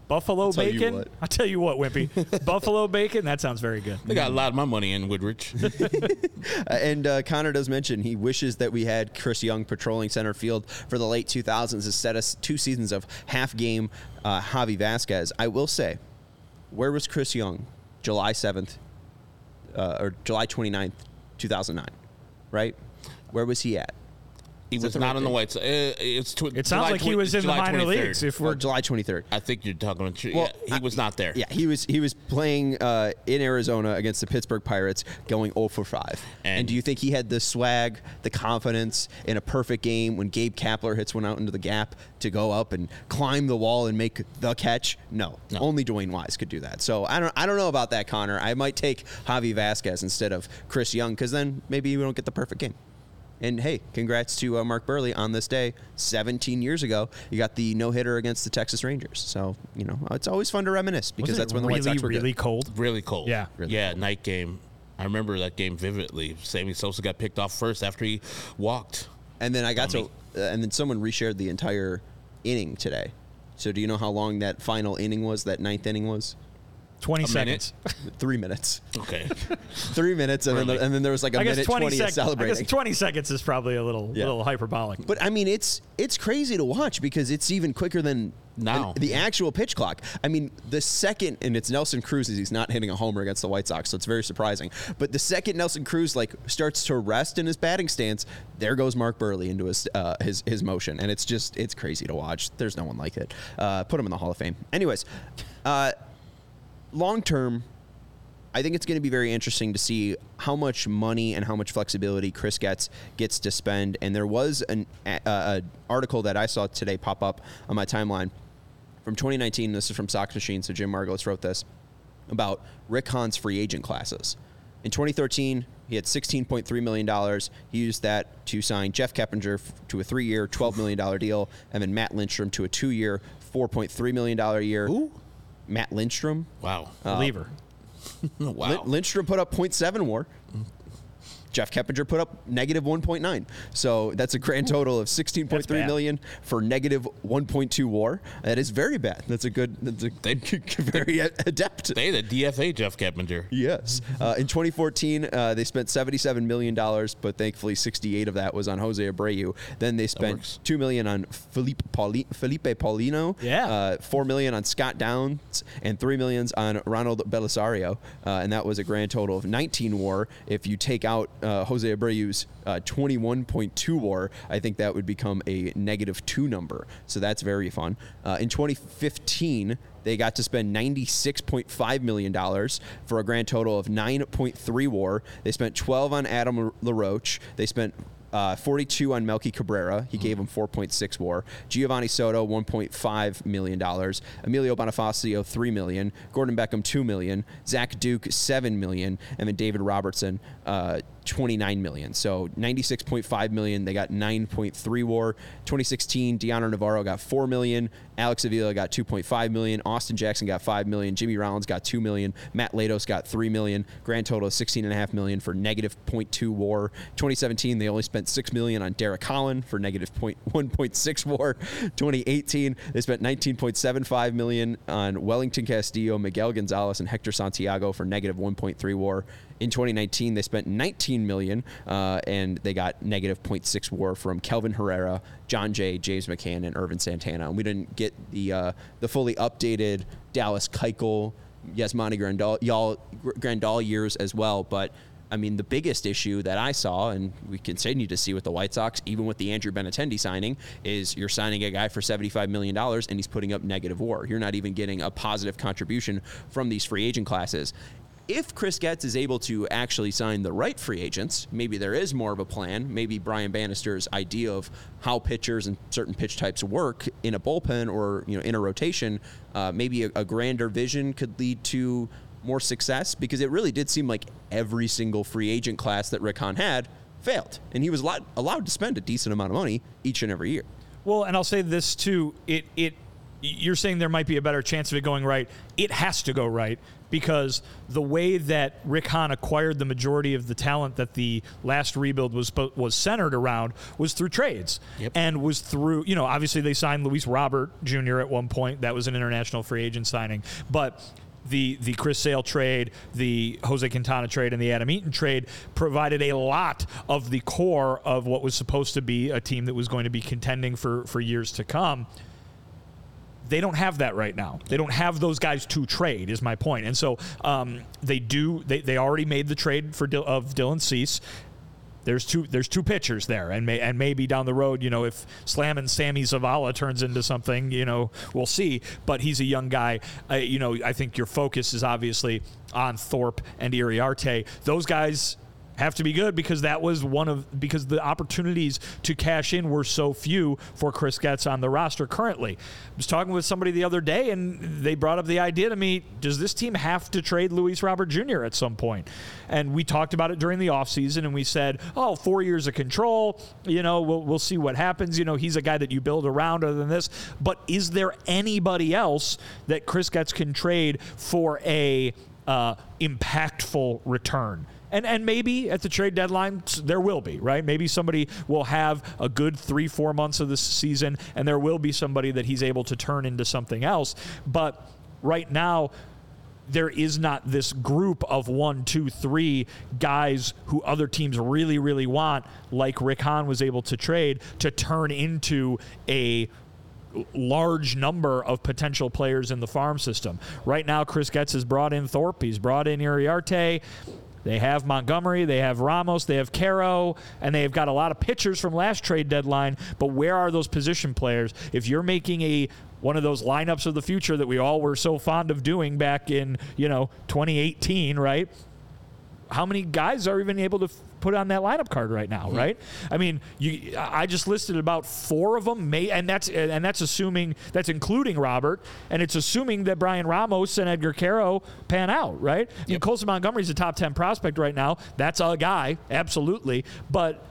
S5: Buffalo
S3: tell you
S5: bacon.
S3: what.
S5: I'll tell you what, Wimpy. Buffalo bacon. That sounds very good.
S6: They got a lot of my money in Woodridge.
S3: And Connor does mention he wishes that we had Chris Young patrolling center field for the late 2000s instead of 2 seasons of half-game Javi Vasquez. I will say, where was Chris Young July 7th or July 29th, 2009, right? Where was he at?
S6: He was not on the White Sox.
S5: It sounds
S6: July
S5: like he was in the
S6: July
S5: minor
S6: 23rd.
S5: leagues. If we're
S3: July 23rd.
S6: I think you're talking about.
S3: Well,
S6: He was not there.
S3: Yeah, he was playing in Arizona against the Pittsburgh Pirates, going 0 for 5. And do you think he had the swag, the confidence in a perfect game when Gabe Kapler hits one out into the gap to go up and climb the wall and make the catch? No. Only Dwayne Wise could do that. So I don't know about that, Connor. I might take Javi Vasquez instead of Chris Young because then maybe we don't get the perfect game. And, hey, congrats to Mark Burley on this day 17 years ago. You got the no-hitter against the Texas Rangers. So, it's always fun to reminisce because that's when the White Sox were
S5: really
S3: good.
S5: cold.
S6: Really cold.
S5: Yeah.
S3: Really
S6: yeah, night game. I remember that game vividly. Sammy Sosa got picked off first after he walked.
S3: And then and then someone reshared the entire inning today. So do you know how long that final inning was, that 9th inning was?
S5: 20 seconds.
S3: 3 minutes.
S6: Okay.
S3: 3 minutes, and then there was like a minute 20 of celebrating.
S5: I guess 20 seconds is probably a little hyperbolic.
S3: But I mean, it's crazy to watch because it's even quicker than
S6: now
S3: the actual pitch clock. I mean, the second, and it's Nelson Cruz, he's not hitting a homer against the White Sox, so it's very surprising. But the second Nelson Cruz starts to rest in his batting stance, there goes Mark Burley into his motion, and it's crazy to watch. There's no one like it. Put him in the Hall of Fame. Anyways. Long term, I think it's going to be very interesting to see how much money and how much flexibility Chris gets to spend. And there was an article that I saw today pop up on my timeline from 2019. This is from Sox Machine, so Jim Margolis wrote this, about Rick Hahn's free agent classes. In 2013, he had $16.3 million. He used that to sign Jeff Keppinger to a 3-year, $12 million deal, and then Matt Lindstrom to a 2-year, $4.3 million a year.
S6: Who?
S3: Matt Lindstrom.
S6: Wow.
S5: Reliever.
S6: Wow.
S3: Lindstrom put up 0.7 WAR. Jeff Keppinger put up negative 1.9. So that's a grand total of $16.3 million for negative 1.2 WAR. That is very bad. That's a very adept.
S6: They had a DFA Jeff Keppinger.
S3: Yes. In 2014, they spent $77 million, but thankfully 68 of that was on Jose Abreu. Then they spent $2 million on Felipe Paulino.
S5: Yeah.
S3: $4 million on Scott Downs, and $3 million on Ronald Belisario. And that was a grand total of 19 WAR. If you take out Jose Abreu's 21.2 WAR, I think that would become a negative 2 number. So that's very fun. In 2015, they got to spend $96.5 million for a grand total of 9.3 WAR. They spent 12 on Adam LaRoche. They spent 42 on Melky Cabrera. He gave him 4.6 WAR. Giovanni Soto, $1.5 million. Emilio Bonifacio, $3 million. Gordon Beckham, $2 million. Zach Duke, $7 million. And then David Robertson, $29 million. So $96.5 million. They got 9.3 WAR. 2016, Deanna Navarro got $4 million. Alex Avila got $2.5 million. Austin Jackson got $5 million. Jimmy Rollins got $2 million. Matt Latos got $3 million. Grand total of $16.5 million for negative 0.2 WAR. 2017, they only spent $6 million on Derek Holland for negative 1.6 WAR. 2018, they spent $19.75 million on Wellington Castillo, Miguel Gonzalez, and Hector Santiago for negative 1.3 WAR. In 2019, they spent $19 million, and they got negative 0.6 WAR from Kelvin Herrera, John Jay, James McCann, and Irvin Santana. And we didn't get the fully updated Dallas Keuchel, Yasmani Grandal years as well. But, I mean, the biggest issue that I saw, and we continue to see with the White Sox, even with the Andrew Benintendi signing, is you're signing a guy for $75 million, and he's putting up negative WAR. You're not even getting a positive contribution from these free agent classes. If Chris Getz is able to actually sign the right free agents, maybe there is more of a plan. Maybe Brian Bannister's idea of how pitchers and certain pitch types work in a bullpen or in a rotation, maybe a grander vision could lead to more success, because it really did seem like every single free agent class that Rick Hahn had failed, and he was allowed to spend a decent amount of money each and every year.
S5: Well, and I'll say this too: it you're saying there might be a better chance of it going right. It has to go right, because the way that Rick Hahn acquired the majority of the talent that the last rebuild was centered around was through trades. And was through, obviously they signed Luis Robert Jr. at one point. That was an international free agent signing. But the Chris Sale trade, the Jose Quintana trade, and the Adam Eaton trade provided a lot of the core of what was supposed to be a team that was going to be contending for years to come. They don't have that right now. They don't have those guys to trade, is my point. And so they already made the trade of Dylan Cease. There's two pitchers there, and maybe down the road, if slamming Sammy Zavala turns into something, we'll see. But he's a young guy. I think your focus is obviously on Thorpe and Iriarte. Those guys have to be good, because that was because the opportunities to cash in were so few for Chris Getz on the roster currently. I was talking with somebody the other day, and they brought up the idea to me, does this team have to trade Luis Robert Jr. at some point? And we talked about it during the offseason, and we said, 4 years of control, we'll see what happens. He's a guy that you build around other than this. But is there anybody else that Chris Getz can trade for a impactful return? And maybe at the trade deadline, there will be, right? Maybe somebody will have a good 3-4 months of this season, and there will be somebody that he's able to turn into something else. But right now, there is not this group of 1, 2, 3 guys who other teams really, really want, like Rick Hahn was able to trade, to turn into a large number of potential players in the farm system. Right now, Chris Getz has brought in Thorpe. He's brought in Iriarte. They have Montgomery, they have Ramos, they have Caro, and they've got a lot of pitchers from last trade deadline. But where are those position players? If you're making one of those lineups of the future that we all were so fond of doing back in 2018, right? How many guys are even able to put on that lineup card right now, right? I mean, I just listed about 4 of them, and that's including Robert, and it's assuming that Brian Ramos and Edgar Caro pan out, right? I mean, Colson Montgomery's a top 10 prospect right now. That's a guy, absolutely, but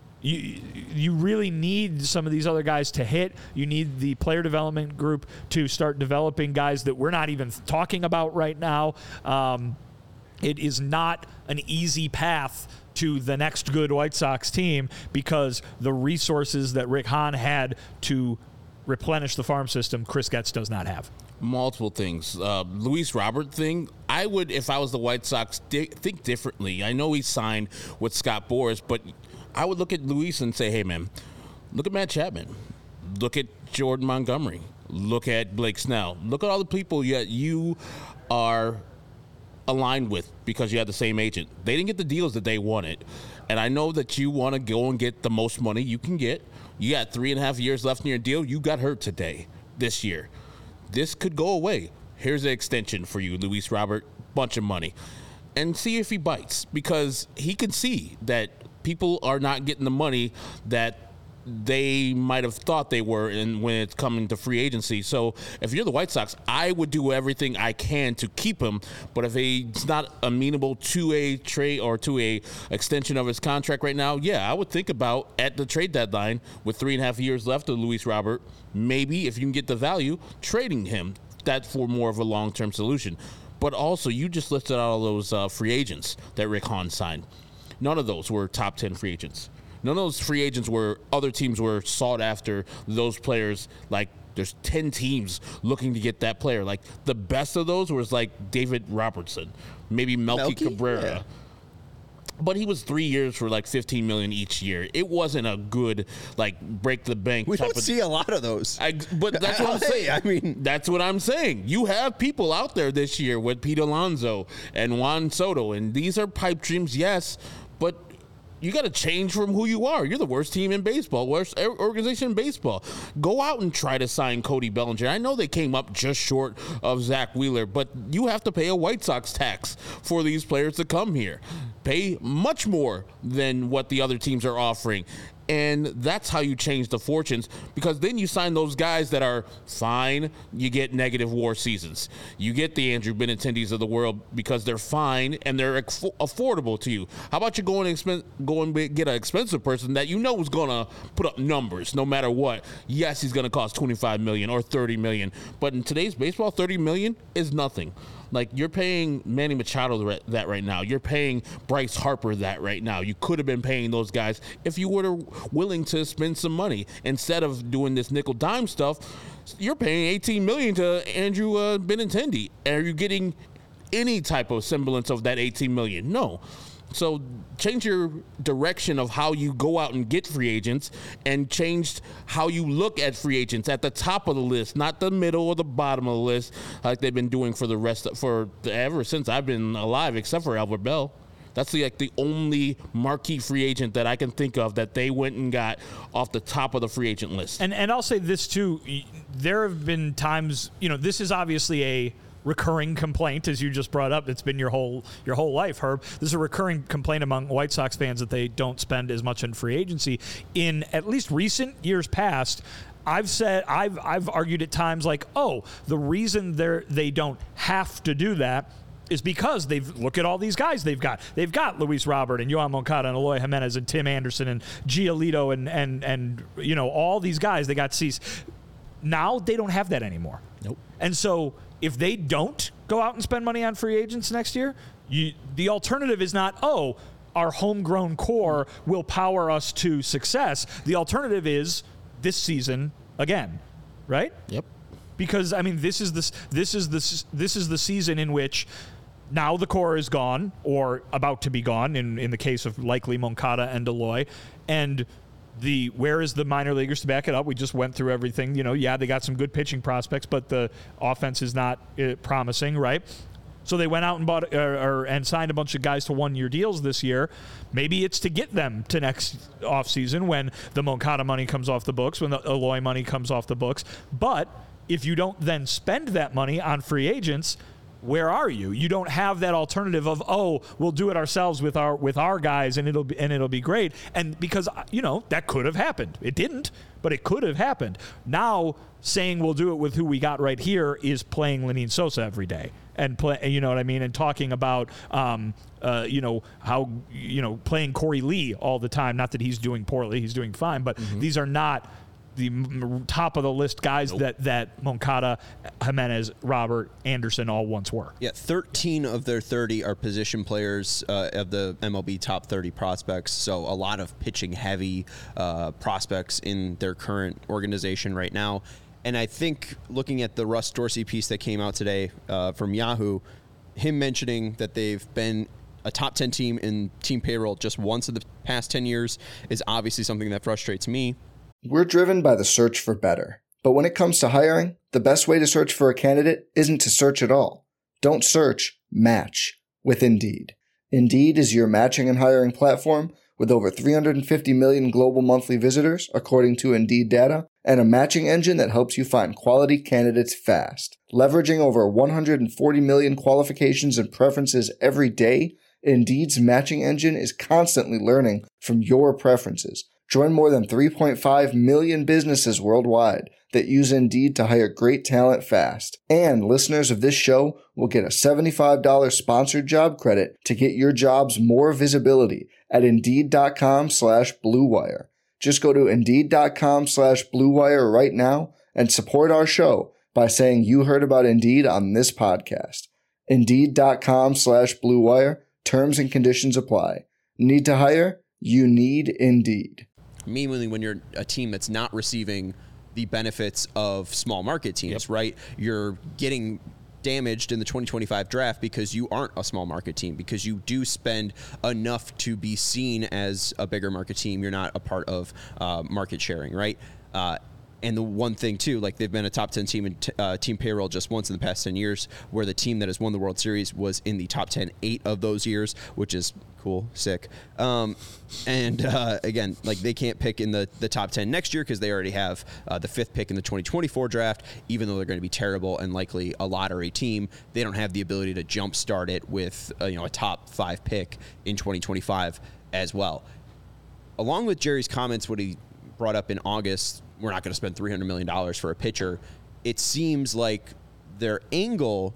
S5: you really need some of these other guys to hit. You need the player development group to start developing guys that we're not even talking about right now. It is not an easy path to the next good White Sox team, because the resources that Rick Hahn had to replenish the farm system, Chris Getz does not have.
S6: Multiple things. Luis Robert thing, I would, if I was the White Sox, think differently. I know he signed with Scott Boras, but I would look at Luis and say, hey, man, look at Matt Chapman. Look at Jordan Montgomery. Look at Blake Snell. Look at all the people you are aligned with because you had the same agent. They didn't get the deals that they wanted. And I know that you want to go and get the most money you can get. You got 3.5 years left in your deal. You got hurt this year. This could go away. Here's an extension for you, Luis Robert, bunch of money. And see if he bites, because he can see that people are not getting the money that they might have thought they were when it's coming to free agency. So if you're the White Sox, I would do everything I can to keep him. But if he's not amenable to a trade or to a extension of his contract right now, I would think about at the trade deadline with 3.5 years left of Luis Robert, maybe if you can get the value, trading him. That's for more of a long-term solution. But also, you just listed out all those free agents that Rick Hahn signed. None of those were top 10 free agents. None of those free agents were other teams were sought after those players. Like, there's 10 teams looking to get that player. Like, the best of those was like David Robertson, maybe Melky Cabrera. Yeah. But he was 3 years for like $15 million each year. It wasn't a good, like, break the bank.
S3: We don't see a lot of those.
S6: But that's what I'm saying. I mean, that's what I'm saying. You have people out there this year with Pete Alonso and Juan Soto, and these are pipe dreams, yes, but you got to change from who you are. You're the worst team in baseball, worst organization in baseball. Go out and try to sign Cody Bellinger. I know they came up just short of Zach Wheeler, but you have to pay a White Sox tax for these players to come here. Pay much more than what the other teams are offering. And that's how you change the fortunes, because then you sign those guys that are fine. You get negative WAR seasons. You get the Andrew Benintendis of the world because they're fine and they're affordable to you. How about you go and get an expensive person that you know is going to put up numbers no matter what? Yes, he's going to cost $25 million or $30 million. But in today's baseball, $30 million is nothing. Like, you're paying Manny Machado that right now. You're paying Bryce Harper that right now. You could have been paying those guys if you were willing to spend some money. Instead of doing this nickel dime stuff, you're paying $18 million to Andrew Benintendi. Are you getting any type of semblance of that $18 million? No. So change your direction of how you go out and get free agents, and change how you look at free agents at the top of the list, not the middle or the bottom of the list like they've been doing ever since I've been alive, except for Albert Bell. That's the only marquee free agent that I can think of that they went and got off the top of the free agent list.
S5: And I'll say this too, there have been times, this is obviously a recurring complaint, as you just brought up. It's been your whole life, Herb. This is a recurring complaint among White Sox fans that they don't spend as much in free agency. In at least recent years past, I've argued at times like, the reason they don't have to do that is because look at all these guys they've got. They've got Luis Robert and Yoan Moncada and Eloy Jimenez and Tim Anderson and Giolito and all these guys. They got Cease. Now they don't have that anymore.
S6: Nope.
S5: And so if they don't go out and spend money on free agents next year, the alternative is not, our homegrown core will power us to success. The alternative is this season again, right?
S6: Yep.
S5: Because this is the season in which now the core is gone or about to be gone in the case of likely Moncada and Eloy, and where is the minor leaguers to back it up? We just went through everything. They got some good pitching prospects, but the offense is not promising, right? So they went out and bought and signed a bunch of guys to one-year deals this year. Maybe it's to get them to next offseason when the Moncada money comes off the books, when the Eloy money comes off the books. But if you don't then spend that money on free agents, where are you? You don't have that alternative of, we'll do it ourselves with our guys and it'll be great. And because that could have happened. It didn't, but it could have happened. Now saying we'll do it with who we got right here is playing Lenyn Sosa every day and and talking about how playing Corey Lee all the time. Not that he's doing poorly, he's doing fine, but these are not the top of the list guys that Moncada, Jimenez, Robert, Anderson all once were.
S3: Yeah, 13 of their 30 are position players of the MLB top 30 prospects. So a lot of pitching heavy prospects in their current organization right now. And I think looking at the Russ Dorsey piece that came out today from Yahoo, him mentioning that they've been a top 10 team in team payroll just once in the past 10 years is obviously something that frustrates me.
S1: We're driven by the search for better. But when it comes to hiring, the best way to search for a candidate isn't to search at all. Don't search, match with Indeed. Indeed is your matching and hiring platform with over 350 million global monthly visitors, according to Indeed data, and a matching engine that helps you find quality candidates fast. Leveraging over 140 million qualifications and preferences every day, Indeed's matching engine is constantly learning from your preferences. Join more than 3.5 million businesses worldwide that use Indeed to hire great talent fast. And listeners of this show will get a $75 sponsored job credit to get your jobs more visibility at Indeed.com/Blue Wire. Just go to Indeed.com/Blue Wire right now and support our show by saying you heard about Indeed on this podcast. Indeed.com/Blue Wire. Terms and conditions apply. Need to hire? You need Indeed.
S3: Meanwhile, when you're a team that's not receiving the benefits of small market teams, right? You're getting damaged in the 2025 draft because you aren't a small market team, because you do spend enough to be seen as a bigger market team. You're not a part of market sharing, right? And the one thing, too, like they've been a top 10 team in team payroll just once in the past 10 years, where the team that has won the World Series was in the top 10 8 of those years, which is cool, sick. Again, like they can't pick in the top 10 next year because they already have the 5th pick in the 2024 draft. Even though they're going to be terrible and likely a lottery team, they don't have the ability to jumpstart it with a top 5 pick in 2025 as well. along with Jerry's comments, what he brought up in August, we're not going to spend $300 million for a pitcher. It seems like their angle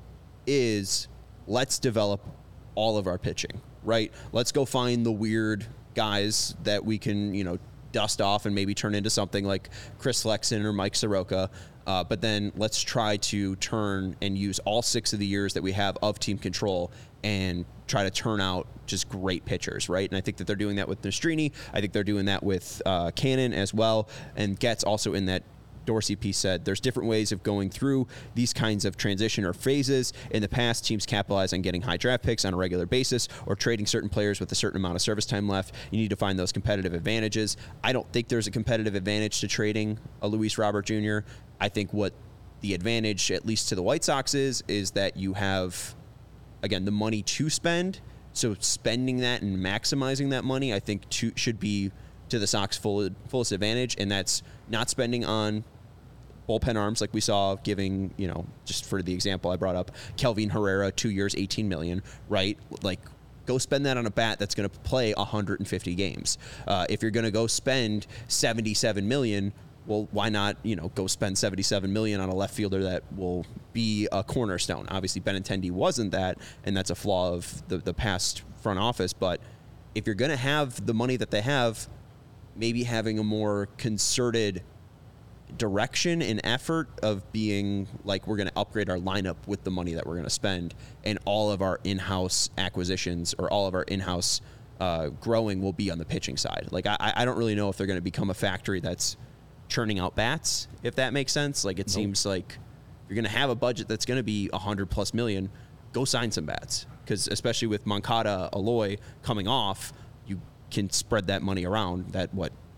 S3: is let's develop all of our pitching, right? Let's go find the weird guys that we can, dust off and maybe turn into something like Chris Flexen or Mike Soroka. But then let's try to turn and use all 6 of the years that we have of team control and try to turn out just great pitchers, right? And I think that they're doing that with Nastrini. I think they're doing that with Cannon as well. And Getz also in that Dorsey piece said there's different ways of going through these kinds of transition or phases. In the past, teams capitalize on getting high draft picks on a regular basis or trading certain players with a certain amount of service time left. You need to find those competitive advantages. I don't think there's a competitive advantage to trading a Luis Robert Jr. I think what the advantage, at least to the White Sox, is that you have, again, the money to spend. So spending that and maximizing that money, I think, should be to the Sox fullest advantage, and that's not spending on bullpen arms like we saw giving, just for the example I brought up, Kelvin Herrera, 2 years, $18 million, right? Like, go spend that on a bat that's going to play 150 games. If you're going to go spend $77 million, well, why not, go spend $77 million on a left fielder that will be a cornerstone? Obviously, Benintendi wasn't that, and that's a flaw of the past front office. But if you're going to have the money that they have, maybe having a more concerted direction and effort of being like, we're going to upgrade our lineup with the money that we're going to spend, and all of our in-house acquisitions or all of our in-house growing will be on the pitching side. Like, I don't really know if they're going to become a factory that's churning out bats, if that makes sense. Like, it seems like you're going to have a budget that's going to be $100+ million. Go sign some bats, because especially with Moncada, Aloy coming off, you can spread that money around, that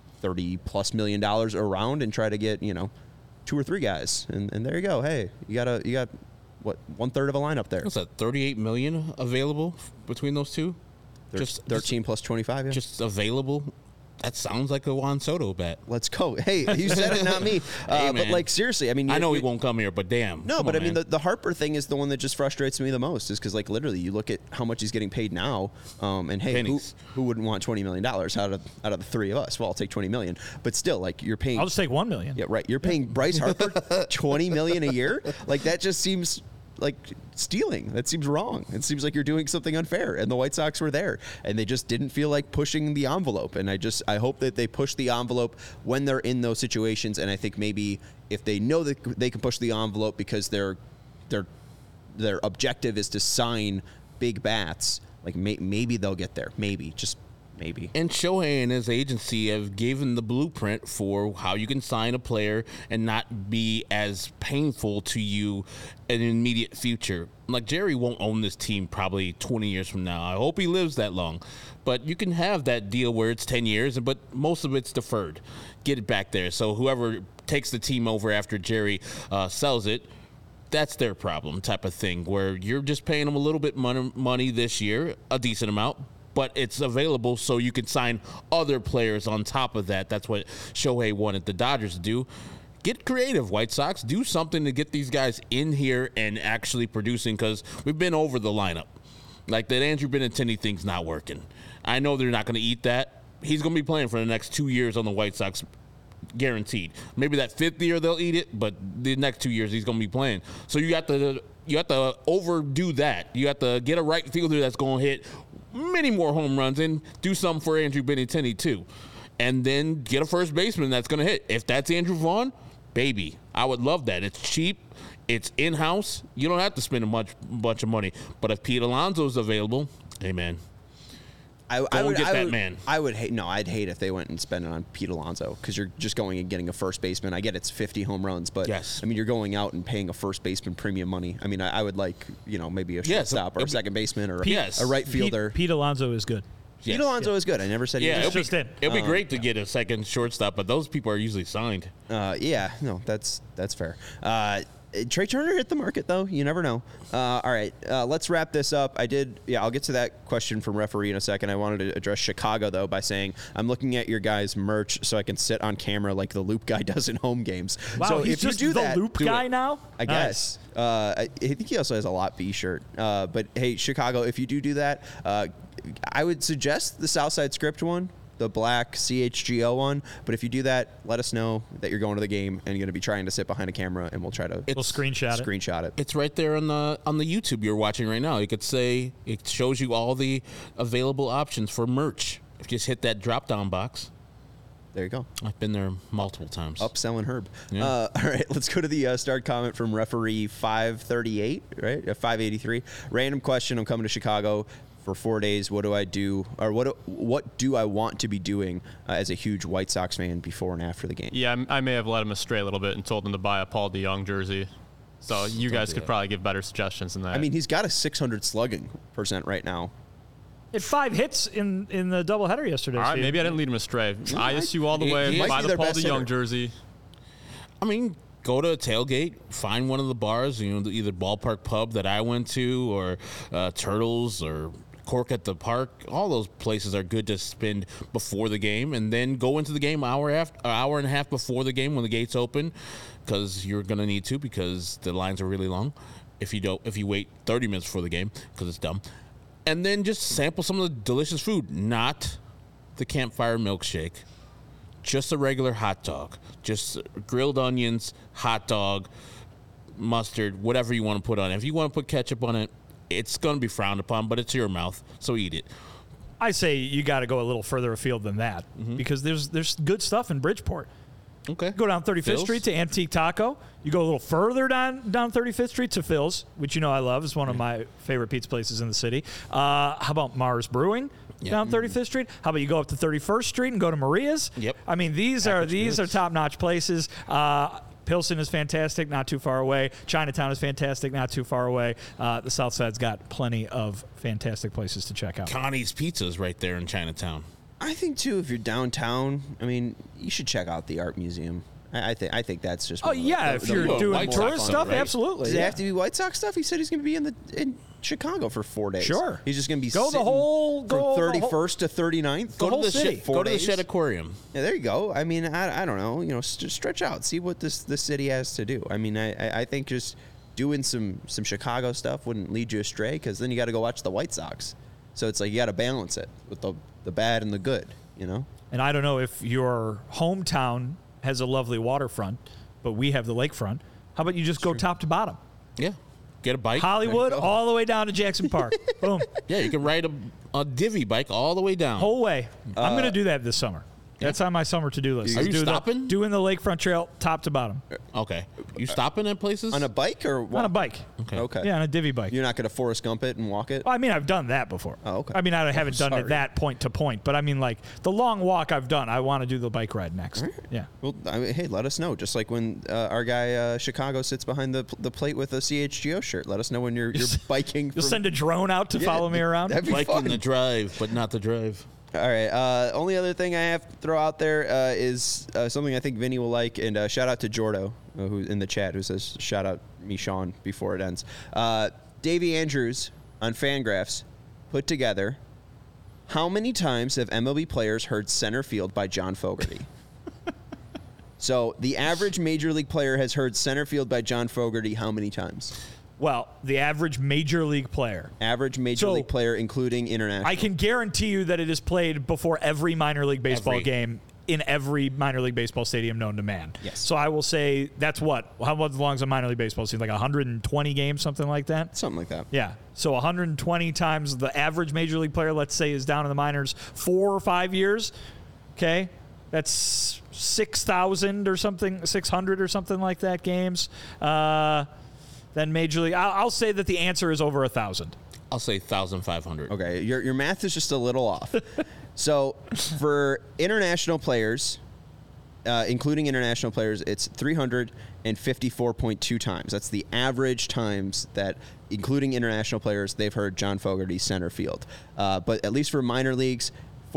S3: $30+ million around, and try to get 2 or 3 guys, and there you go. Hey, you got what, 1/3 of a lineup there.
S6: What's that? $38 million available between those two.
S3: Just 13 plus 25. Yeah.
S6: Just available. That sounds like a Juan Soto bet.
S3: Let's go. Hey, you said it, not me.
S6: Hey,
S3: but like, seriously, I mean,
S6: I know he won't come here, but damn.
S3: No, but I mean, the Harper thing is the one that just frustrates me the most, is because, like, literally, you look at how much he's getting paid now, and hey, who wouldn't want $20 million out of the 3 of us? Well, I'll take $20 million, but still, like, you're paying.
S5: I'll just take $1 million.
S3: Yeah, right. You're paying Bryce Harper $20 million a year. Like, that just seems like stealing. That seems wrong. It seems like you're doing something unfair, and the White Sox were there, and they just didn't feel like pushing the envelope. And I hope that they push the envelope when they're in those situations. And I think maybe if they know that they can push the envelope because their objective is to sign big bats, like maybe they'll get there. Maybe, just maybe.
S6: And Shohei and his agency have given the blueprint for how you can sign a player and not be as painful to you in the immediate future. Like, Jerry won't own this team probably 20 years from now. I hope he lives that long. But you can have that deal where it's 10 years, but most of it's deferred. Get it back there. So whoever takes the team over after Jerry sells it, that's their problem type of thing, where you're just paying them a little bit money this year, a decent amount, but it's available so you can sign other players on top of that. That's what Shohei wanted the Dodgers to do. Get creative, White Sox. Do something to get these guys in here and actually producing, because we've been over the lineup. Like, that Andrew Benintendi thing's not working. I know they're not going to eat that. He's going to be playing for the next 2 years on the White Sox, guaranteed. Maybe that 5th year they'll eat it, but the next 2 years he's going to be playing. So you have to overdo that. You have to get a right fielder that's going to hit many more home runs and do something for Andrew Benintendi too. And then get a first baseman that's going to hit. If that's Andrew Vaughn, baby, I would love that. It's cheap. It's in-house. You don't have to spend a bunch of money. But if Pete Alonso's available, hey, man, I'd hate if they went and spent it on Pete Alonso, because you're just going and getting a first baseman. I get it's 50 home runs, but yes.
S3: I mean, you're going out and paying a first baseman premium money. I mean, I would like, maybe a shortstop or a second baseman or a right fielder.
S5: Pete Alonso is good.
S3: Pete Alonso is good. I never said he was.
S6: It'd be great to get a second shortstop, but those people are usually signed.
S3: That's fair. Trey Turner hit the market, though. You never know. All right, let's wrap this up. I'll get to that question from referee in a second. I wanted to address Chicago, though, by saying I'm looking at your guys' merch so I can sit on camera like the Loop guy does in home games.
S5: Wow,
S3: so
S5: he's
S3: if
S5: just
S3: you do
S5: the
S3: that,
S5: Loop guy now?
S3: I guess. I think he also has a Lot B shirt. But, hey, Chicago, if you do that, I would suggest the Southside Script one. the black CHGO one. But if you do that, let us know that you're going to the game and you're going to be trying to sit behind a camera, and we'll try to
S5: We'll screenshot it.
S6: It's right there on the YouTube you're watching right now. You could say it shows you all the available options for merch. If you just hit that drop-down box.
S3: There you go.
S6: I've been there multiple times.
S3: Upselling Herb.
S6: Yeah.
S3: All right, let's go to the start comment from referee 538, right? 583. Random question. I'm coming to Chicago for 4 days. What do I do, or what do I want to be doing as a huge White Sox fan before and after the game?
S4: Yeah, I may have led him astray a little bit and told him to buy a Paul DeJong jersey. So you guys could probably give better suggestions than that.
S3: I mean, he's got a 600 slugging % right now.
S5: It 5 hits in the doubleheader yesterday.
S4: All right,
S5: Steve.
S4: maybe I didn't lead him astray. ISU all the
S6: he
S4: way.
S6: might
S4: Buy
S3: be
S4: the
S3: their
S4: Paul
S3: best hitter.
S4: DeJong jersey.
S6: I mean, go to a tailgate, find one of the bars, either Ballpark Pub that I went to, or Turtles, or Cork at the Park. All those places are good to spend before the game, and then go into the game hour and a half before the game when the gates open, because you're gonna need to, because the lines are really long. If you wait 30 minutes before the game, because it's dumb. And then just sample some of the delicious food, not the campfire milkshake, just a regular hot dog, just grilled onions, hot dog, mustard, whatever you want to put on it. If you want to put ketchup on it, it's going to be frowned upon, but it's your mouth, so eat it.
S5: I say you got to go a little further afield than that because there's good stuff in Bridgeport.
S6: Okay.
S5: Go down 35th
S6: Phil's?
S5: Street to Antique Taco. You go a little further down 35th Street to Phil's, which I love. It's one of my favorite pizza places in the city. How about Mars Brewing down 35th Street? How about you go up to 31st Street and go to Maria's?
S6: Yep.
S5: I mean, these are top-notch places. Pilsen is fantastic, not too far away. Chinatown is fantastic, not too far away. The South Side's got plenty of fantastic places to check out.
S6: Connie's Pizza is right there in Chinatown.
S3: I think too, if you're downtown, I mean, you should check out the art museum. I think that's just.
S5: Oh yeah, if you're doing
S6: White Sox
S5: tourist
S6: stuff,
S5: stuff,
S6: right?
S5: absolutely.
S3: Does
S5: yeah.
S3: it have to be White Sox stuff? He said he's going to be in Chicago for 4 days.
S5: Sure.
S3: He's just going to be
S5: Go the
S3: sitting
S5: whole-
S3: from
S5: go the whole-
S3: 31st to 39th.
S5: Go to the city.
S6: Go to the
S3: days.
S6: Shed Aquarium.
S3: Yeah, there you go. I mean, I don't know. Just stretch out, see what this city has to do. I mean, I think just doing some Chicago stuff wouldn't lead you astray, because then you got to go watch the White Sox. So it's like you got to balance it with the bad and the good.
S5: And I don't know if your hometown has a lovely waterfront, but we have the lakefront. How about you just go top to bottom?
S6: Yeah. Get a bike.
S5: Hollywood all the way down to Jackson Park. Boom.
S6: Yeah, you can ride a divvy bike all the way down.
S5: Whole way. I'm going to do that this summer. That's on my summer to-do list.
S6: Are you
S5: Do
S6: stopping?
S5: Doing the lakefront trail top to bottom.
S6: Okay. You stopping at places?
S3: On a bike or
S5: On a bike.
S3: Okay.
S5: Yeah, on a divvy bike.
S3: You're not going to Forrest Gump it and walk it?
S5: Well, I mean, I've done that before.
S3: Oh, okay.
S5: I mean, I haven't done it
S3: sorry.
S5: that point to point, but I mean, like, the long walk I've done, I want to do the bike ride next.
S3: Right.
S5: Yeah.
S3: Well, I mean, hey, let us know. Just like when our guy Chicago sits behind the plate with a CHGO shirt. Let us know when you're biking.
S5: You'll send a drone out to follow me around?
S3: That'd be
S6: Like
S3: fun.
S6: in the drive, but not the drive.
S3: All right. Only other thing I have to throw out there is something I think Vinny will like, and shout out to Jordo, who's in the chat, who says shout out me, Sean, before it ends. Davey Andrews on Fangraphs put together how many times have MLB players heard center field by John Fogerty? So the average major league player has heard center field by John Fogerty how many times?
S5: Well, the average major league player.
S3: Average major
S5: So,
S3: league player, including international.
S5: I can guarantee you that it is played before every minor league baseball game in every minor league baseball stadium known to man.
S3: Yes.
S5: So I will say that's what? How long is a minor league baseball season? Like 120 games, something like that?
S3: Something like that.
S5: Yeah. So 120 times the average major league player, let's say, is down in the minors 4 or 5 years. Okay. That's 6,000 or something, 600 or something like that games. Then major league, I'll say that the answer is over 1,000.
S6: I'll say 1,500.
S3: Okay, your math is just a little off. So for international players, including international players, it's 354.2 times. That's the average times that, including international players, they've heard John Fogerty center field. But at least for minor leagues,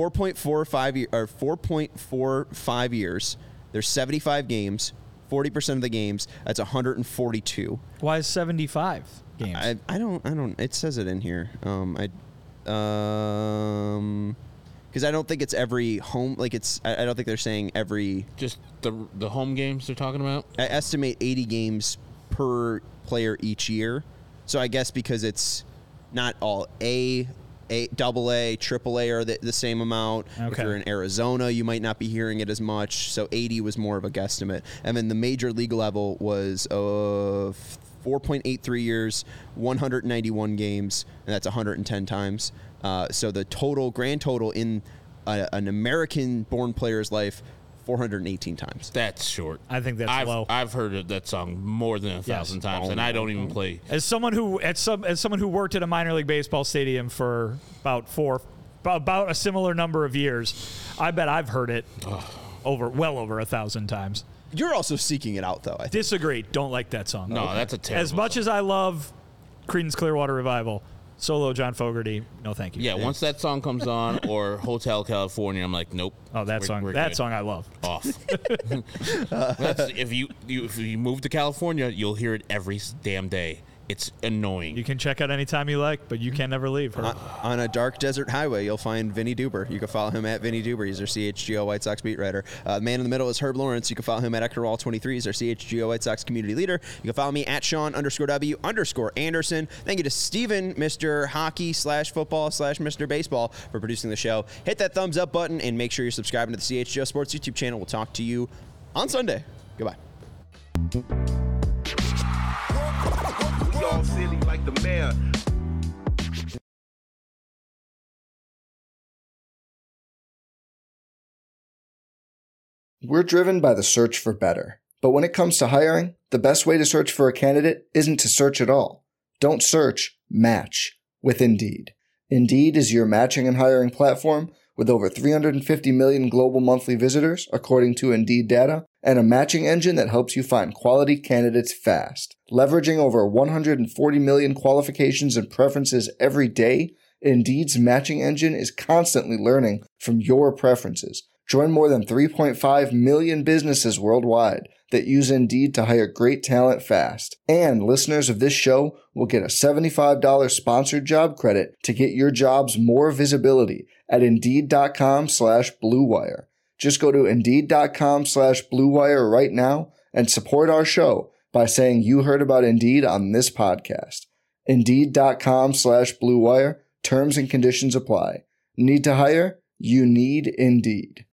S3: 4.45 years. There's 75 games. 40% of the games. That's 142.
S5: Why is 75 games?
S3: I don't. It says it in here. Because I don't think it's every home. Like I don't think they're saying every.
S6: Just the home games they're talking about?
S3: I estimate 80 games per player each year. So I guess because it's not all A AA, AAA are the same amount. If
S5: Okay.
S3: you're in Arizona, you might not be hearing it as much. So 80 was more of a guesstimate. And then the major league level was 4.83 years, 191 games, and that's 110 times. So the grand total in an American-born player's life, 418 times.
S6: That's short.
S5: I think that's low.
S6: I've heard that song more than 1,000 times, and I don't even play.
S5: As someone who worked at a minor league baseball stadium for about a similar number of years, I bet I've heard it well over 1,000 times.
S3: You're also seeking it out, though. I think.
S5: Disagree. Don't like that song.
S6: No, that's a terrible
S5: As much
S6: song.
S5: as I love Creedence Clearwater Revival, solo John Fogerty, no thank you.
S6: Yeah, once that song comes on, or Hotel California, I'm like, nope.
S5: Oh, that song.
S6: We're
S5: That
S6: good.
S5: song I love.
S6: Off. If you move to California, you'll hear it every damn day. It's annoying.
S5: You can check out anytime you like, but you can never leave.
S3: On a dark desert highway, you'll find Vinny Duber. You can follow him at Vinny Duber. He's our CHGO White Sox beat writer. The man in the middle is Herb Lawrence. You can follow him at EctorWall23. He's our CHGO White Sox community leader. You can follow me at Sean_W_Anderson. Thank you to Steven, Mr. Hockey /football /Mr. Baseball, for producing the show. Hit that thumbs up button and make sure you're subscribing to the CHGO Sports YouTube channel. We'll talk to you on Sunday. Goodbye.
S7: We all silly like the mayor.
S1: We're driven by the search for better. But when it comes to hiring, the best way to search for a candidate isn't to search at all. Don't search, match with Indeed. Indeed is your matching and hiring platform with over 350 million global monthly visitors, according to Indeed data, and a matching engine that helps you find quality candidates fast. Leveraging over 140 million qualifications and preferences every day, Indeed's matching engine is constantly learning from your preferences. Join more than 3.5 million businesses worldwide that use Indeed to hire great talent fast. And listeners of this show will get a $75 sponsored job credit to get your jobs more visibility at Indeed.com/Blue Wire. Just go to Indeed.com/Blue Wire right now and support our show by saying you heard about Indeed on this podcast. Indeed.com/Blue Wire. Terms and conditions apply. Need to hire? You need Indeed.